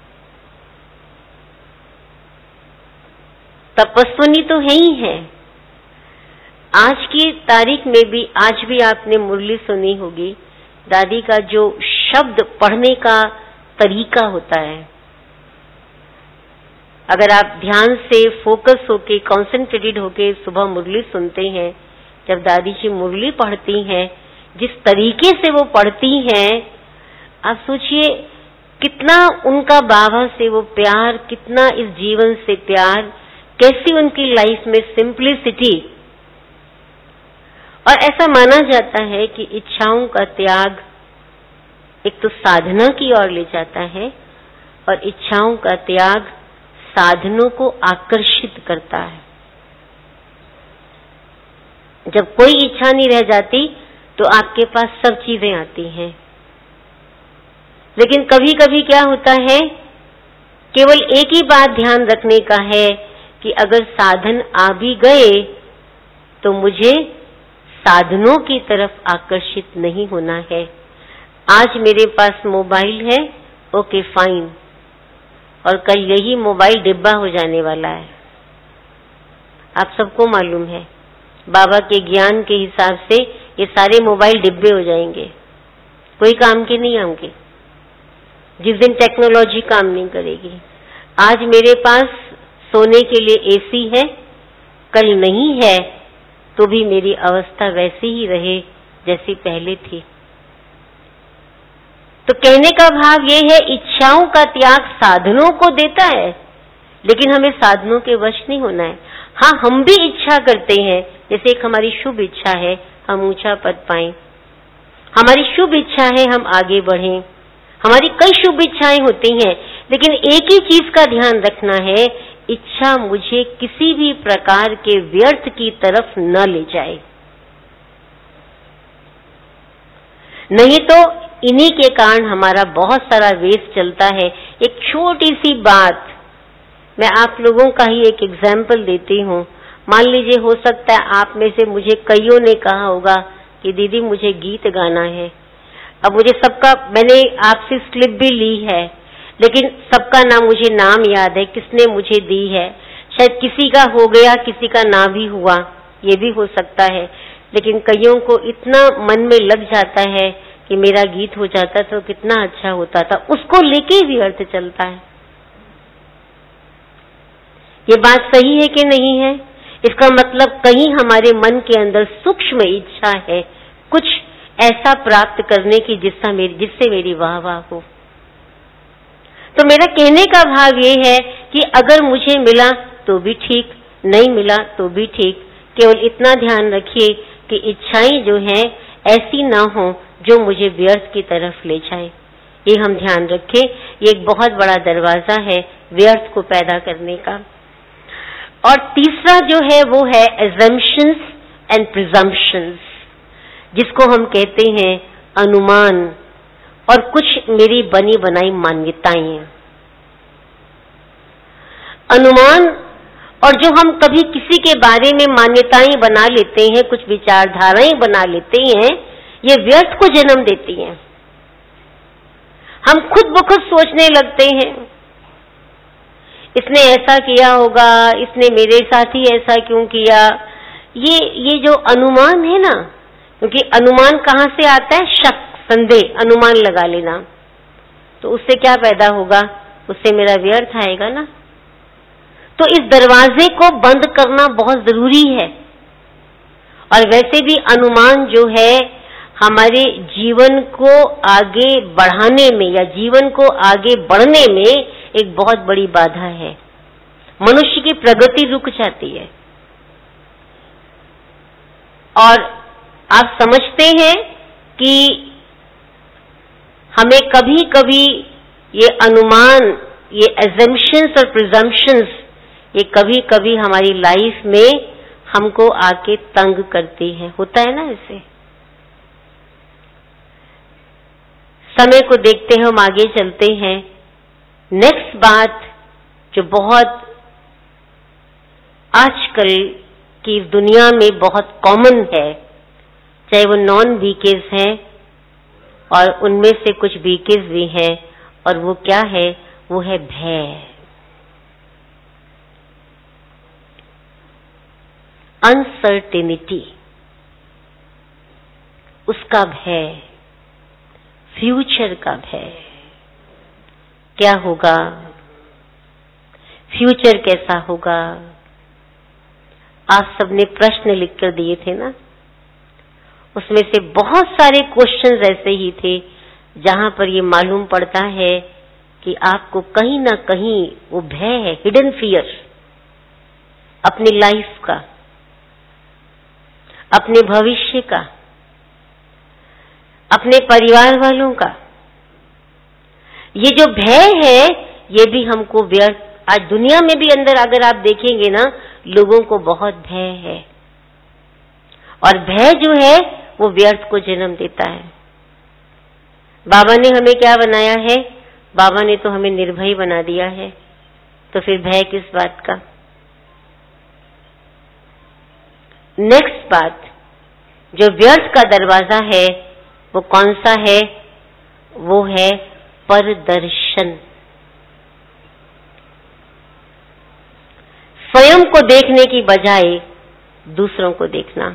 तपस्विनी तो है ही है। आज की तारीख में भी, आज भी आपने मुरली सुनी होगी, दादी का जो शब्द पढ़ने का तरीका होता है, अगर आप ध्यान से फोकस होके, कॉन्सेंट्रेटेड होके सुबह मुरली सुनते हैं, जब दादी जी मुरली पढ़ती हैं, जिस तरीके से वो पढ़ती हैं, आप सोचिए कितना उनका बाबा से वो प्यार, कितना इस जीवन से प्यार, कैसी उनकी लाइफ में सिंप्लिसिटी। और ऐसा माना जाता है कि इच्छाओं का त्याग एक तो साधना की ओर ले जाता है, और इच्छाओं का त्याग साधनों को आकर्षित करता है। जब कोई इच्छा नहीं रह जाती तो आपके पास सब चीजें आती हैं। लेकिन कभी कभी क्या होता है, केवल एक ही बात ध्यान रखने का है कि अगर साधन आ भी गए तो मुझे साधनों की तरफ आकर्षित नहीं होना है। आज मेरे पास मोबाइल है, ओके फाइन, और कल यही मोबाइल डिब्बा हो जाने वाला है। आप सबको मालूम है, बाबा के ज्ञान के हिसाब से ये सारे मोबाइल डिब्बे हो जाएंगे, कोई काम के नहीं आएंगे जिस दिन टेक्नोलॉजी काम नहीं करेगी। आज मेरे पास सोने के लिए एसी है, कल नहीं है तो भी मेरी अवस्था वैसी ही रहे जैसी पहले थी। तो कहने का भाव ये है, इच्छाओं का त्याग साधनों को देता है, लेकिन हमें साधनों के वश नहीं होना है। हाँ, हम भी इच्छा करते हैं, जैसे एक हमारी शुभ इच्छा है हम ऊंचा पद पाएं, हमारी शुभ इच्छा है हम आगे बढ़ें, हमारी कई शुभ इच्छाएं होती हैं, लेकिन एक ही चीज का ध्यान रखना है, इच्छा मुझे किसी भी प्रकार के व्यर्थ की तरफ न ले जाए। नहीं तो इन्हीं के कारण हमारा बहुत सारा वेस्ट चलता है। एक छोटी सी बात मैं आप लोगों का ही एक एग्जाम्पल देती हूँ। मान लीजिए, हो सकता है आप में से मुझे कईयों ने कहा होगा कि दीदी मुझे गीत गाना है। अब मुझे सबका, मैंने आपसे स्लिप भी ली है, लेकिन सबका ना मुझे नाम याद है, किसने मुझे दी है। शायद किसी का हो गया, किसी का ना भी हुआ, ये भी हो सकता है। लेकिन कईयों को इतना मन में लग जाता है कि मेरा गीत हो जाता तो कितना अच्छा होता था, उसको लेके भी अर्थ चलता है। ये बात सही है कि नहीं है? इसका मतलब कहीं हमारे मन के अंदर सूक्ष्म इच्छा है कुछ ऐसा प्राप्त करने की जिससे मेरी जिससे मेरी वाह वाह हो। तो मेरा कहने का भाव ये है कि अगर मुझे मिला तो भी ठीक, नहीं मिला तो भी ठीक, केवल इतना ध्यान रखिए कि इच्छाएं जो हैं ऐसी ना हो जो मुझे व्यर्थ की तरफ ले जाए। ये हम ध्यान रखें। ये एक बहुत बड़ा दरवाजा है व्यर्थ को पैदा करने का। और तीसरा जो है वो है assumptions and presumptions, जिसको हम कहते हैं अनुमान और कुछ मेरी बनी बनाई मान्यताएं। अनुमान और जो हम कभी किसी के बारे में मान्यताएं बना लेते हैं, कुछ विचारधाराएं बना लेते हैं, ये व्यर्थ को जन्म देती हैं। हम खुद ब खुद सोचने लगते हैं, इसने ऐसा किया होगा, इसने मेरे साथ ही ऐसा क्यों किया। ये ये जो अनुमान है ना, क्योंकि अनुमान कहाँ से आता है? शक, संदेह, अनुमान लगा लेना। तो उससे क्या पैदा होगा? उससे मेरा व्यर्थ आएगा ना। तो इस दरवाजे को बंद करना बहुत जरूरी है। और वैसे भी अनुमान जो है हमारे जीवन को आगे बढ़ाने में या जीवन को आगे बढ़ने में एक बहुत बड़ी बाधा है। मनुष्य की प्रगति रुक जाती है। और आप समझते हैं कि हमें कभी कभी ये अनुमान, ये एजम्पशंस और प्रिजम्पशंस, ये कभी कभी हमारी लाइफ में हमको आके तंग करती है। होता है ना ऐसे। समय को देखते हैं, हम आगे चलते हैं। नेक्स्ट बात जो बहुत आजकल की दुनिया में बहुत कॉमन है, चाहे वो नॉन बीकेज हैं और उनमें से कुछ बीकेज भी हैं, और वो क्या है? वो है भय, अनसर्टेनिटी, उसका भय, फ्यूचर का भय। क्या होगा? फ्यूचर कैसा होगा? आप सबने प्रश्न लिखकर दिए थे ना, उसमें से बहुत सारे क्वेश्चंस ऐसे ही थे जहां पर ये मालूम पड़ता है कि आपको कहीं ना कहीं वो भय है, हिडन फियर, अपनी लाइफ का, अपने भविष्य का, अपने परिवार वालों का। ये जो भय है ये भी हमको व्यर्थ, आज दुनिया में भी अंदर अगर आप देखेंगे ना, लोगों को बहुत भय है। और भय जो है वो व्यर्थ को जन्म देता है। बाबा ने हमें क्या बनाया है? बाबा ने तो हमें निर्भय बना दिया है, तो फिर भय किस बात का? नेक्स्ट बात, जो व्यर्थ का दरवाजा है वो कौन सा है? वो है परदर्शन। स्वयं को देखने की बजाय दूसरों को देखना।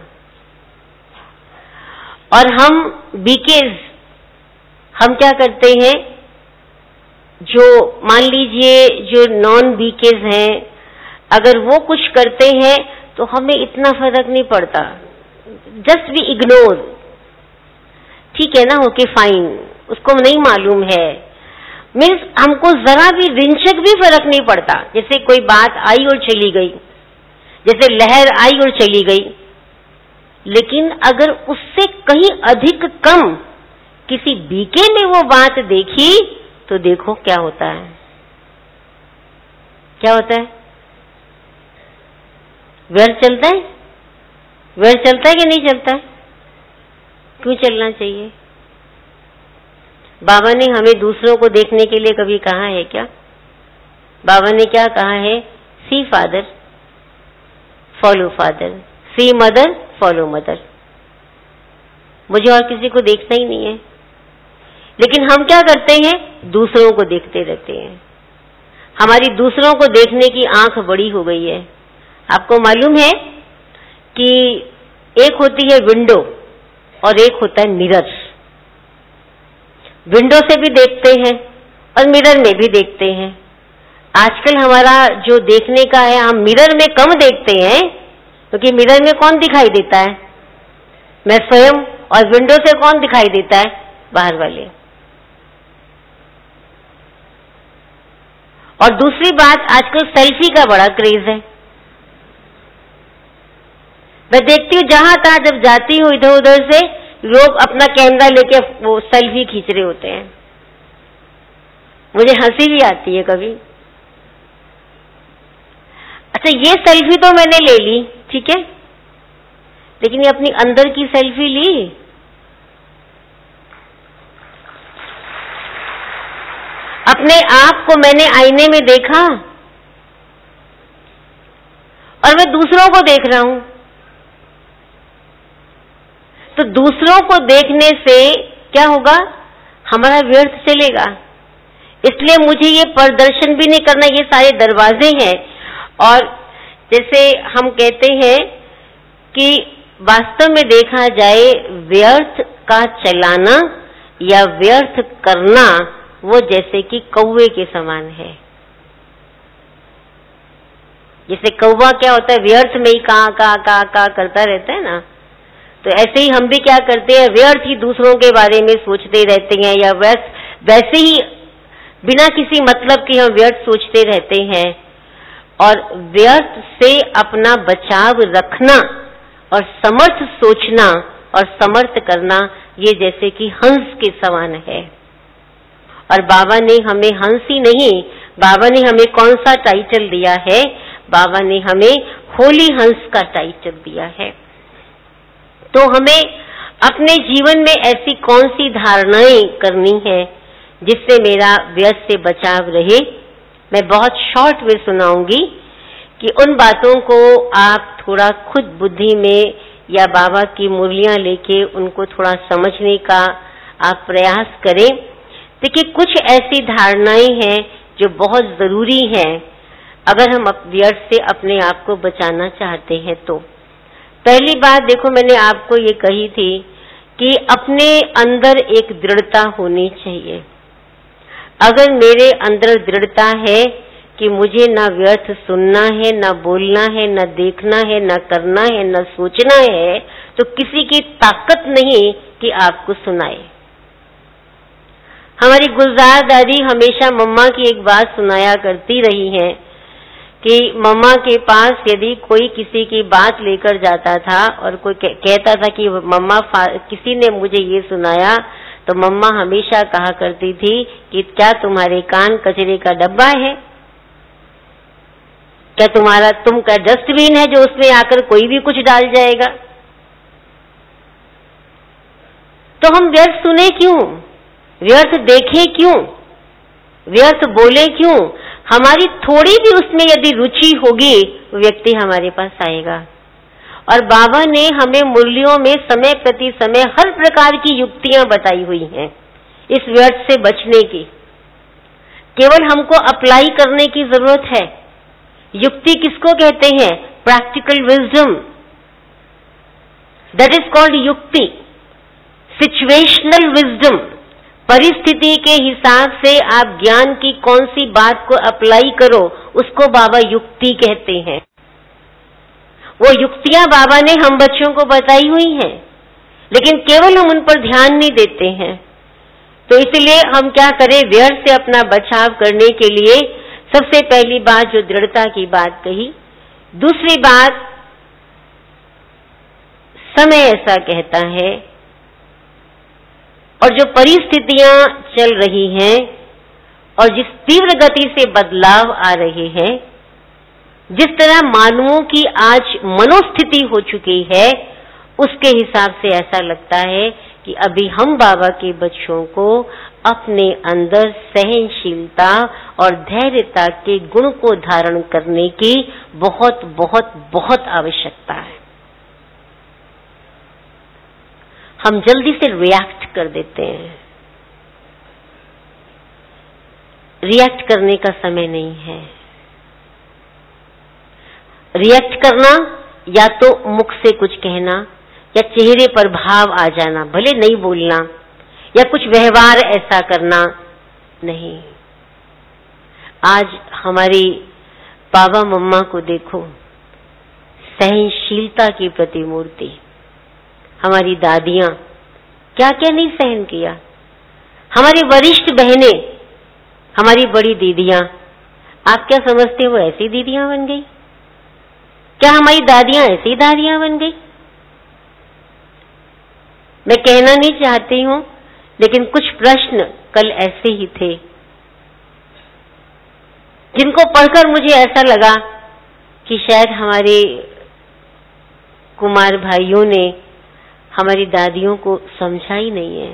और हम बीकेज, हम क्या करते हैं, जो मान लीजिए जो नॉन बीकेज हैं, अगर वो कुछ करते हैं तो हमें इतना फर्क नहीं पड़ता, जस्ट वी इग्नोर। ठीक है ना, ओके फाइन, उसको नहीं मालूम है, मीन्स हमको जरा भी रिंचक भी फर्क नहीं पड़ता। जैसे कोई बात आई और चली गई, जैसे लहर आई और चली गई। लेकिन अगर उससे कहीं अधिक कम किसी बीके में वो बात देखी तो देखो क्या होता है। क्या होता है? व्यर्थ चलता है? व्यर्थ चलता है कि नहीं चलता है? क्यों चलना चाहिए? बाबा ने हमें दूसरों को देखने के लिए कभी कहा है क्या? बाबा ने क्या कहा है? See father follow father, see mother follow mother. मुझे और किसी को देखना ही नहीं है। लेकिन हम क्या करते हैं? दूसरों को देखते रहते हैं। हमारी दूसरों को देखने की आंख बड़ी हो गई है। आपको मालूम है कि एक होती है विंडो और एक होता है मिरर। विंडो से भी देखते हैं और मिरर में भी देखते हैं। आजकल हमारा जो देखने का है, हम मिरर में कम देखते हैं, क्योंकि मिरर में कौन दिखाई देता है? मैं स्वयं। और विंडो से कौन दिखाई देता है? बाहर वाले। और दूसरी बात, आजकल सेल्फी का बड़ा क्रेज है। मैं देखती हूँ जहां तहां जब जाती हूँ इधर उधर से, लोग अपना कैमरा लेके वो सेल्फी खींच रहे होते हैं। मुझे हंसी भी आती है कभी। अच्छा, ये सेल्फी तो मैंने ले ली, ठीक है, लेकिन ये अपनी अंदर की सेल्फी ली? अपने आप को मैंने आईने में देखा और मैं दूसरों को देख रहा हूं। तो दूसरों को देखने से क्या होगा? हमारा व्यर्थ चलेगा। इसलिए मुझे ये प्रदर्शन भी नहीं करना, ये सारे दरवाजे हैं। और जैसे हम कहते हैं कि वास्तव में देखा जाए व्यर्थ का चलाना या व्यर्थ करना वो जैसे कि कौवे के समान है। जैसे कौवा क्या होता है, व्यर्थ में ही का का का का करता रहता है ना, तो ऐसे ही हम भी क्या करते हैं, व्यर्थ ही दूसरों के बारे में सोचते रहते हैं, या वैस वैसे ही बिना किसी मतलब के हम व्यर्थ सोचते रहते हैं। और व्यर्थ से अपना बचाव रखना और समर्थ सोचना और समर्थ करना ये जैसे कि हंस के समान है। और बाबा ने हमें हंस ही नहीं, बाबा ने हमें कौन सा टाइटल दिया है, बाबा ने हमें होली हंस का टाइटल दिया है। तो हमें अपने जीवन में ऐसी कौन सी धारणाएं करनी है जिससे मेरा व्यर्थ से बचाव रहे। मैं बहुत शॉर्ट में सुनाऊंगी कि उन बातों को आप थोड़ा खुद बुद्धि में या बाबा की मुरलियां लेके उनको थोड़ा समझने का आप प्रयास करें। देखिए, कुछ ऐसी धारणाएं हैं जो बहुत जरूरी हैं अगर हम व्यर्थ से अपने आप को बचाना चाहते हैं। तो पहली बात देखो, मैंने आपको ये कही थी कि अपने अंदर एक दृढ़ता होनी चाहिए। अगर मेरे अंदर दृढ़ता है कि मुझे ना व्यर्थ सुनना है, ना बोलना है, ना देखना है, ना करना है, ना सोचना है, तो किसी की ताकत नहीं कि आपको सुनाए। हमारी गुलजार दादी हमेशा मम्मा की एक बात सुनाया करती रही है कि मम्मा के पास यदि कोई किसी की बात लेकर जाता था और कोई कहता था कि मम्मा किसी ने मुझे ये सुनाया, तो मम्मा हमेशा कहा करती थी कि क्या तुम्हारे कान कचरे का डब्बा है, क्या तुम्हारा तुम का डस्टबिन है जो उसमें आकर कोई भी कुछ डाल जाएगा। तो हम व्यर्थ सुने क्यों, व्यर्थ देखें क्यों, व्यर्थ बोले क्यों। हमारी थोड़ी भी उसमें यदि रुचि होगी व्यक्ति हमारे पास आएगा। और बाबा ने हमें मुरलियों में समय प्रति समय हर प्रकार की युक्तियां बताई हुई हैं इस व्यर्थ से बचने की। केवल हमको अप्लाई करने की जरूरत है। युक्ति किसको कहते हैं, practical wisdom, that is called युक्ति। सिचुएशनल विजडम, परिस्थिति के हिसाब से आप ज्ञान की कौन सी बात को अप्लाई करो उसको बाबा युक्ति कहते हैं। वो युक्तियां बाबा ने हम बच्चों को बताई हुई हैं, लेकिन केवल हम उन पर ध्यान नहीं देते हैं। तो इसलिए हम क्या करें, व्यर्थ से अपना बचाव करने के लिए सबसे पहली बात जो दृढ़ता की बात कही। दूसरी बात, समय ऐसा कहता है और जो परिस्थितियां चल रही हैं और जिस तीव्र गति से बदलाव आ रहे हैं, जिस तरह मानवों की आज मनोस्थिति हो चुकी है, उसके हिसाब से ऐसा लगता है कि अभी हम बाबा के बच्चों को अपने अंदर सहनशीलता और धैर्यता के गुण को धारण करने की बहुत बहुत बहुत आवश्यकता है। हम जल्दी से रिएक्ट कर देते हैं। रिएक्ट करने का समय नहीं है। रिएक्ट करना या तो मुख से कुछ कहना या चेहरे पर भाव आ जाना, भले नहीं बोलना, या कुछ व्यवहार ऐसा करना नहीं। आज हमारी बाबा मम्मा को देखो, सहनशीलता की प्रतिमूर्ति। हमारी दादियां क्या क्या नहीं सहन किया। हमारी वरिष्ठ बहनें, हमारी बड़ी दीदियां, आप क्या समझते हो ऐसी दीदियां बन गई? क्या हमारी दादियां ऐसी दादियां बन गई? मैं कहना नहीं चाहती हूं, लेकिन कुछ प्रश्न कल ऐसे ही थे जिनको पढ़कर मुझे ऐसा लगा कि शायद हमारे कुमार भाइयों ने हमारी दादियों को समझा ही नहीं है।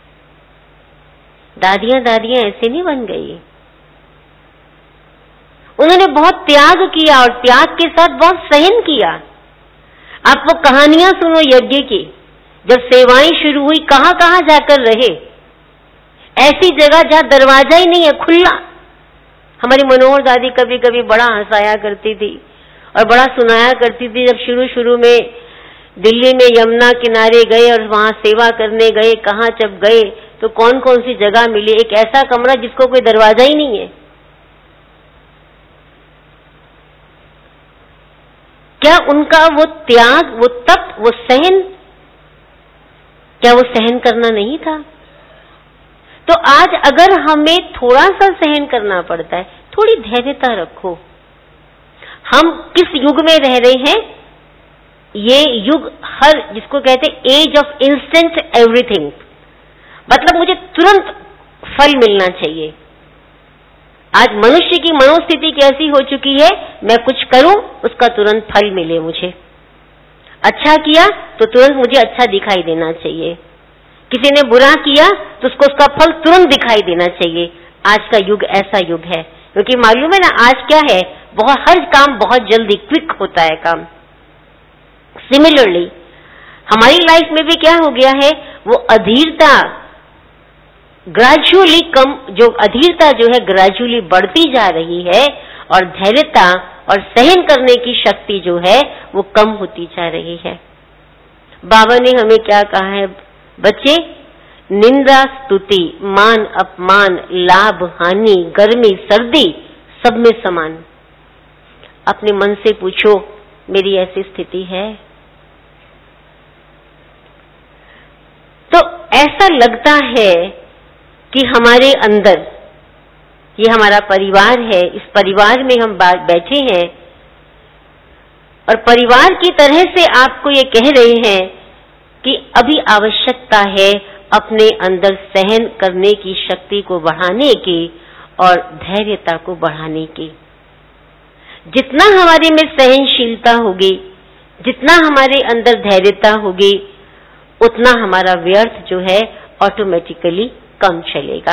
दादियां दादियां ऐसे नहीं बन गई। उन्होंने बहुत त्याग किया और त्याग के साथ बहुत सहन किया। आप वो कहानियां सुनो यज्ञ की, जब सेवाएं शुरू हुई कहां कहां जाकर रहे, ऐसी जगह जहाँ दरवाजा ही नहीं है, खुला। हमारी मनोहर दादी कभी कभी बड़ा हंसाया करती थी और बड़ा सुनाया करती थी, जब शुरू शुरू में दिल्ली में यमुना किनारे गए और वहां सेवा करने गए, कहाँ जब गए तो कौन कौन सी जगह मिली, एक ऐसा कमरा जिसको कोई दरवाजा ही नहीं है। क्या उनका वो त्याग, वो तप, वो सहन, क्या वो सहन करना नहीं था? तो आज अगर हमें थोड़ा सा सहन करना पड़ता है, थोड़ी धैर्यता रखो। हम किस युग में रह रहे हैं? ये युग, हर जिसको कहते हैं एज ऑफ इंस्टेंट एवरीथिंग, मतलब मुझे तुरंत फल मिलना चाहिए। आज मनुष्य की मनोस्थिति कैसी हो चुकी है, मैं कुछ करूं उसका तुरंत फल मिले मुझे। अच्छा किया तो तुरंत मुझे अच्छा दिखाई देना चाहिए, किसी ने बुरा किया तो उसको उसका फल तुरंत दिखाई देना चाहिए। आज का युग ऐसा युग है, क्योंकि मालूम है ना आज क्या है, बहुत हर काम बहुत जल्दी क्विक होता है काम। सिमिलरली हमारी लाइफ में भी क्या हो गया है, वो अधीरता ग्रेजुअली कम, जो अधीरता जो है ग्रेजुअली बढ़ती जा रही है और धैर्यता और सहन करने की शक्ति जो है वो कम होती जा रही है। बाबा ने हमें क्या कहा है, बच्चे, निंदा स्तुति, मान अपमान, लाभ हानि, गर्मी सर्दी, सब में समान। अपने मन से पूछो, मेरी ऐसी स्थिति है? तो ऐसा लगता है कि हमारे अंदर, ये हमारा परिवार है, इस परिवार में हम बैठे हैं और परिवार की तरह से आपको ये कह रहे हैं कि अभी आवश्यकता है अपने अंदर सहन करने की शक्ति को बढ़ाने की और धैर्यता को बढ़ाने की। जितना हमारे में सहनशीलता होगी, जितना हमारे अंदर धैर्यता होगी, उतना हमारा व्यर्थ जो है ऑटोमेटिकली कम चलेगा।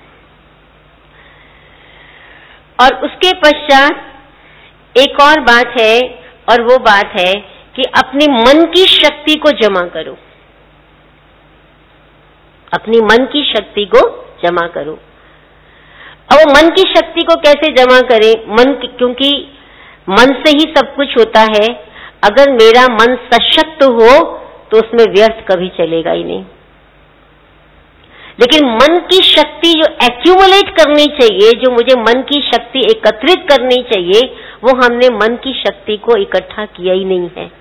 और उसके पश्चात एक और बात है, और वो बात है कि अपनी मन की शक्ति को जमा करो, अपनी मन की शक्ति को जमा करो। अब वो मन की शक्ति को कैसे जमा करें? मन, क्योंकि मन से ही सब कुछ होता है। अगर मेरा मन सशक्त हो तो उसमें व्यर्थ कभी चलेगा ही नहीं। लेकिन मन की शक्ति जो एक्यूमुलेट करनी चाहिए, जो मुझे मन की शक्ति एकत्रित करनी चाहिए, वो हमने मन की शक्ति को इकट्ठा किया ही नहीं है।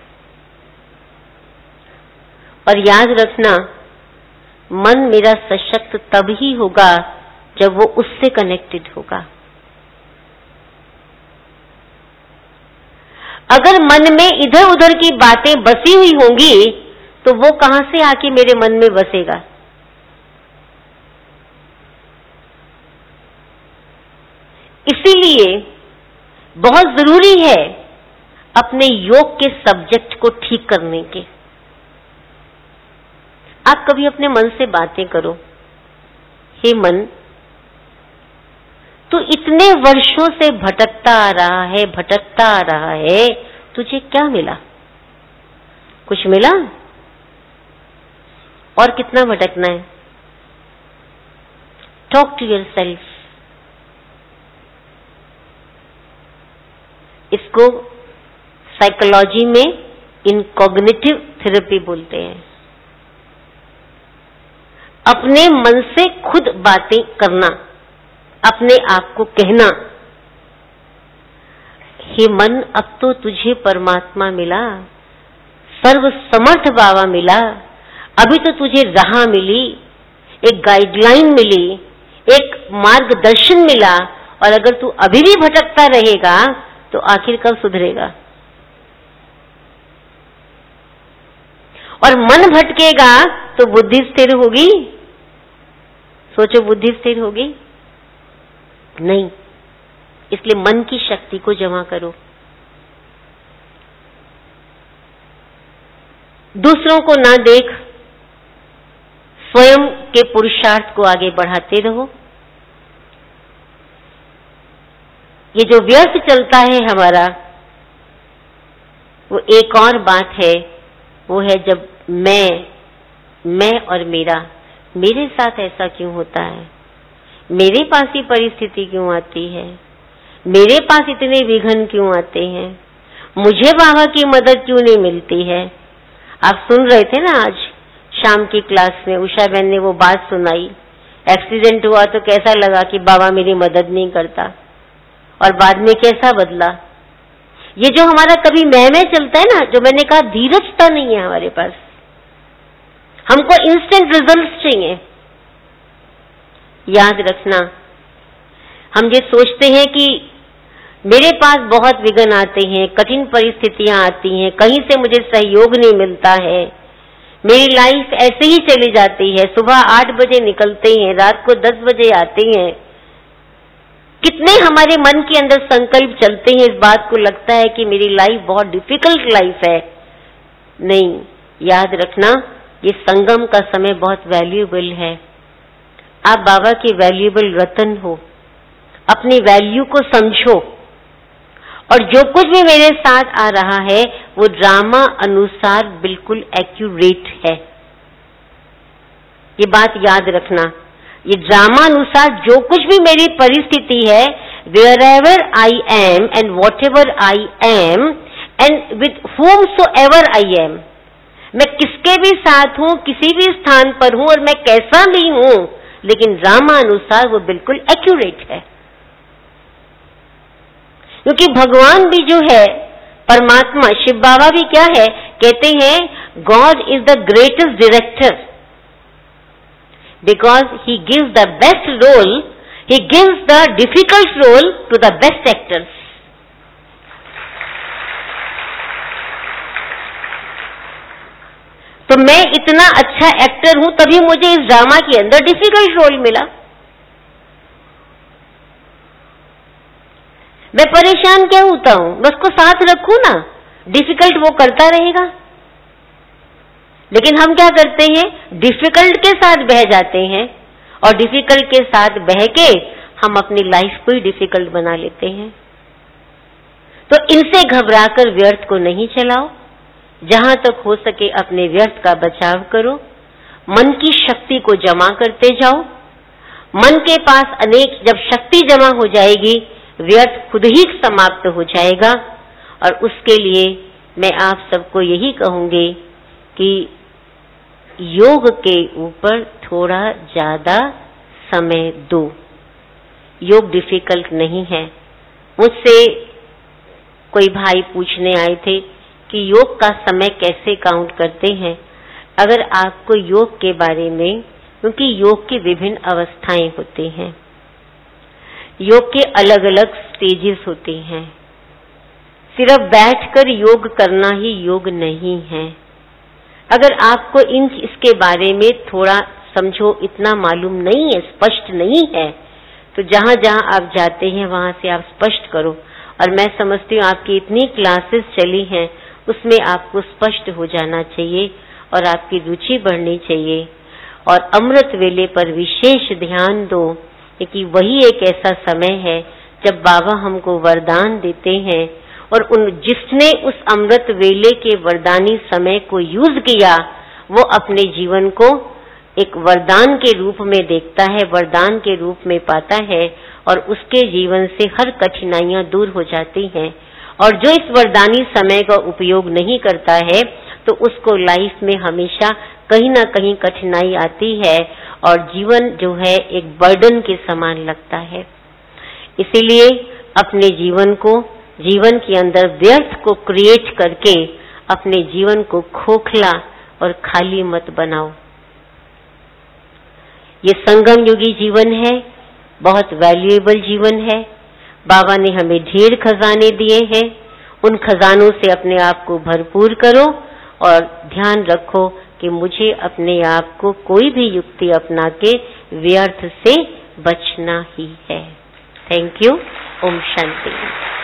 और याद रखना, मन मेरा सशक्त तब ही होगा जब वो उससे कनेक्टेड होगा। अगर मन में इधर उधर की बातें बसी हुई होंगी तो वो कहां से आके मेरे मन में बसेगा? इसीलिए बहुत जरूरी है अपने योग के सब्जेक्ट को ठीक करने के। आप कभी अपने मन से बातें करो, हे मन, तू इतने वर्षों से भटकता आ रहा है, भटकता आ रहा है, तुझे क्या मिला? कुछ मिला? और कितना भटकना है? Talk to yourself. इसको साइकोलॉजी में इनकॉग्निटिव थेरेपी बोलते हैं। अपने मन से खुद बातें करना, अपने आप को कहना, हे मन, अब तो तुझे परमात्मा मिला, सर्व समर्थ बाबा मिला, अभी तो तुझे राह मिली, एक गाइडलाइन मिली, एक मार्गदर्शन मिला, और अगर तू अभी भी भटकता रहेगा तो आखिर कब सुधरेगा? और मन भटकेगा तो बुद्धि स्थिर होगी? सोचो, बुद्धि स्थिर होगी? नहीं। इसलिए मन की शक्ति को जमा करो। दूसरों को ना देख, स्वयं के पुरुषार्थ को आगे बढ़ाते रहो। ये जो व्यर्थ चलता है हमारा, वो एक और बात है, वो है जब मैं मैं और मेरा मेरे साथ ऐसा क्यों होता है, मेरे पास ही परिस्थिति क्यों आती है, मेरे पास इतने विघ्न क्यों आते हैं, मुझे बाबा की मदद क्यों नहीं मिलती है। आप सुन रहे थे ना आज शाम की क्लास में उषा बहन ने वो बात सुनाई, एक्सीडेंट हुआ तो कैसा लगा कि बाबा मेरी मदद नहीं करता, और बाद में कैसा बदला। ये जो हमारा कभी मैं में चलता है ना, जो मैंने कहा धीरजता नहीं है हमारे पास, हमको इंस्टेंट रिजल्ट्स चाहिए। याद रखना, हम ये सोचते हैं कि मेरे पास बहुत विघ्न आते हैं, कठिन परिस्थितियां आती हैं, कहीं से मुझे सहयोग नहीं मिलता है, मेरी लाइफ ऐसे ही चली जाती है, सुबह आठ बजे निकलते हैं, रात को दस बजे आते हैं। कितने हमारे मन के अंदर संकल्प चलते हैं, इस बात को लगता है कि मेरी लाइफ बहुत डिफिकल्ट लाइफ है। नहीं, याद रखना, ये संगम का समय बहुत वैल्यूएबल है। आप बाबा के वैल्यूएबल रतन हो, अपनी वैल्यू को समझो, और जो कुछ भी मेरे साथ आ रहा है वो ड्रामा अनुसार बिल्कुल एक्यूरेट है। ये बात याद रखना, ये ड्रामा अनुसार जो कुछ भी मेरी परिस्थिति है, wherever I am and whatever I am and with whomsoever I am, मैं किसके भी साथ हूं, किसी भी स्थान पर हूं और मैं कैसा भी हूं, लेकिन ड्रामा अनुसार वो बिल्कुल एक्यूरेट है। क्योंकि भगवान भी जो है, परमात्मा शिव बाबा भी क्या है, कहते हैं God is the greatest director because he gives the best role, he gives the difficult role to the best actors. तो मैं इतना अच्छा एक्टर हूं तभी मुझे इस ड्रामा के अंदर डिफिकल्ट रोल मिला। मैं परेशान क्या होता हूं, मैं उसको साथ रखूं ना, डिफिकल्ट वो करता रहेगा। लेकिन हम क्या करते हैं, डिफिकल्ट के साथ बह जाते हैं, और डिफिकल्ट के साथ बह के हम अपनी लाइफ को ही डिफिकल्ट बना लेते हैं। तो इनसे घबराकर व्यर्थ को नहीं चलाओ, जहां तक हो सके अपने व्यर्थ का बचाव करो, मन की शक्ति को जमा करते जाओ। मन के पास अनेक जब शक्ति जमा हो जाएगी, व्यर्थ खुद ही समाप्त हो जाएगा। और उसके लिए मैं आप सबको यही कहूंगी कि योग के ऊपर थोड़ा ज्यादा समय दो। योग डिफिकल्ट नहीं है। मुझसे कोई भाई पूछने आए थे कि योग का समय कैसे काउंट करते हैं। अगर आपको योग के बारे में, क्योंकि योग की विभिन्न अवस्थाएं होती हैं, योग के अलग अलग स्टेजेस होते हैं, सिर्फ बैठकर योग करना ही योग नहीं है। अगर आपको इन इसके बारे में थोड़ा समझो, इतना मालूम नहीं है, स्पष्ट नहीं है, तो जहां जहां आप जाते हैं वहां से आप स्पष्ट करो। और मैं समझती हूँ आपकी इतनी क्लासेस चली हैं, उसमें आपको स्पष्ट हो जाना चाहिए और आपकी रुचि बढ़नी चाहिए। और अमृत वेले पर विशेष ध्यान दो, क्योंकि वही एक ऐसा समय है जब बाबा हमको वरदान देते हैं, और उन जिसने उस अमृत वेले के वरदानी समय को यूज किया, वो अपने जीवन को एक वरदान के रूप में देखता है, वरदान के रूप में पाता है, और उसके जीवन से हर कठिनाइयां दूर हो जाती हैं। और जो इस वरदानी समय का उपयोग नहीं करता है, तो उसको लाइफ में हमेशा कहीं ना कहीं कठिनाई आती है, और जीवन जो है एक बर्डन के समान लगता है। इसीलिए अपने जीवन को, जीवन के अंदर व्यर्थ को क्रिएट करके अपने जीवन को खोखला और खाली मत बनाओ। ये संगम युगी जीवन है, बहुत वैल्यूएबल जीवन है। बाबा ने हमें ढेर खजाने दिए हैं, उन खजानों से अपने आप को भरपूर करो, और ध्यान रखो कि मुझे अपने आप को कोई भी युक्ति अपना के व्यर्थ से बचना ही है। Thank you. ओम शांति।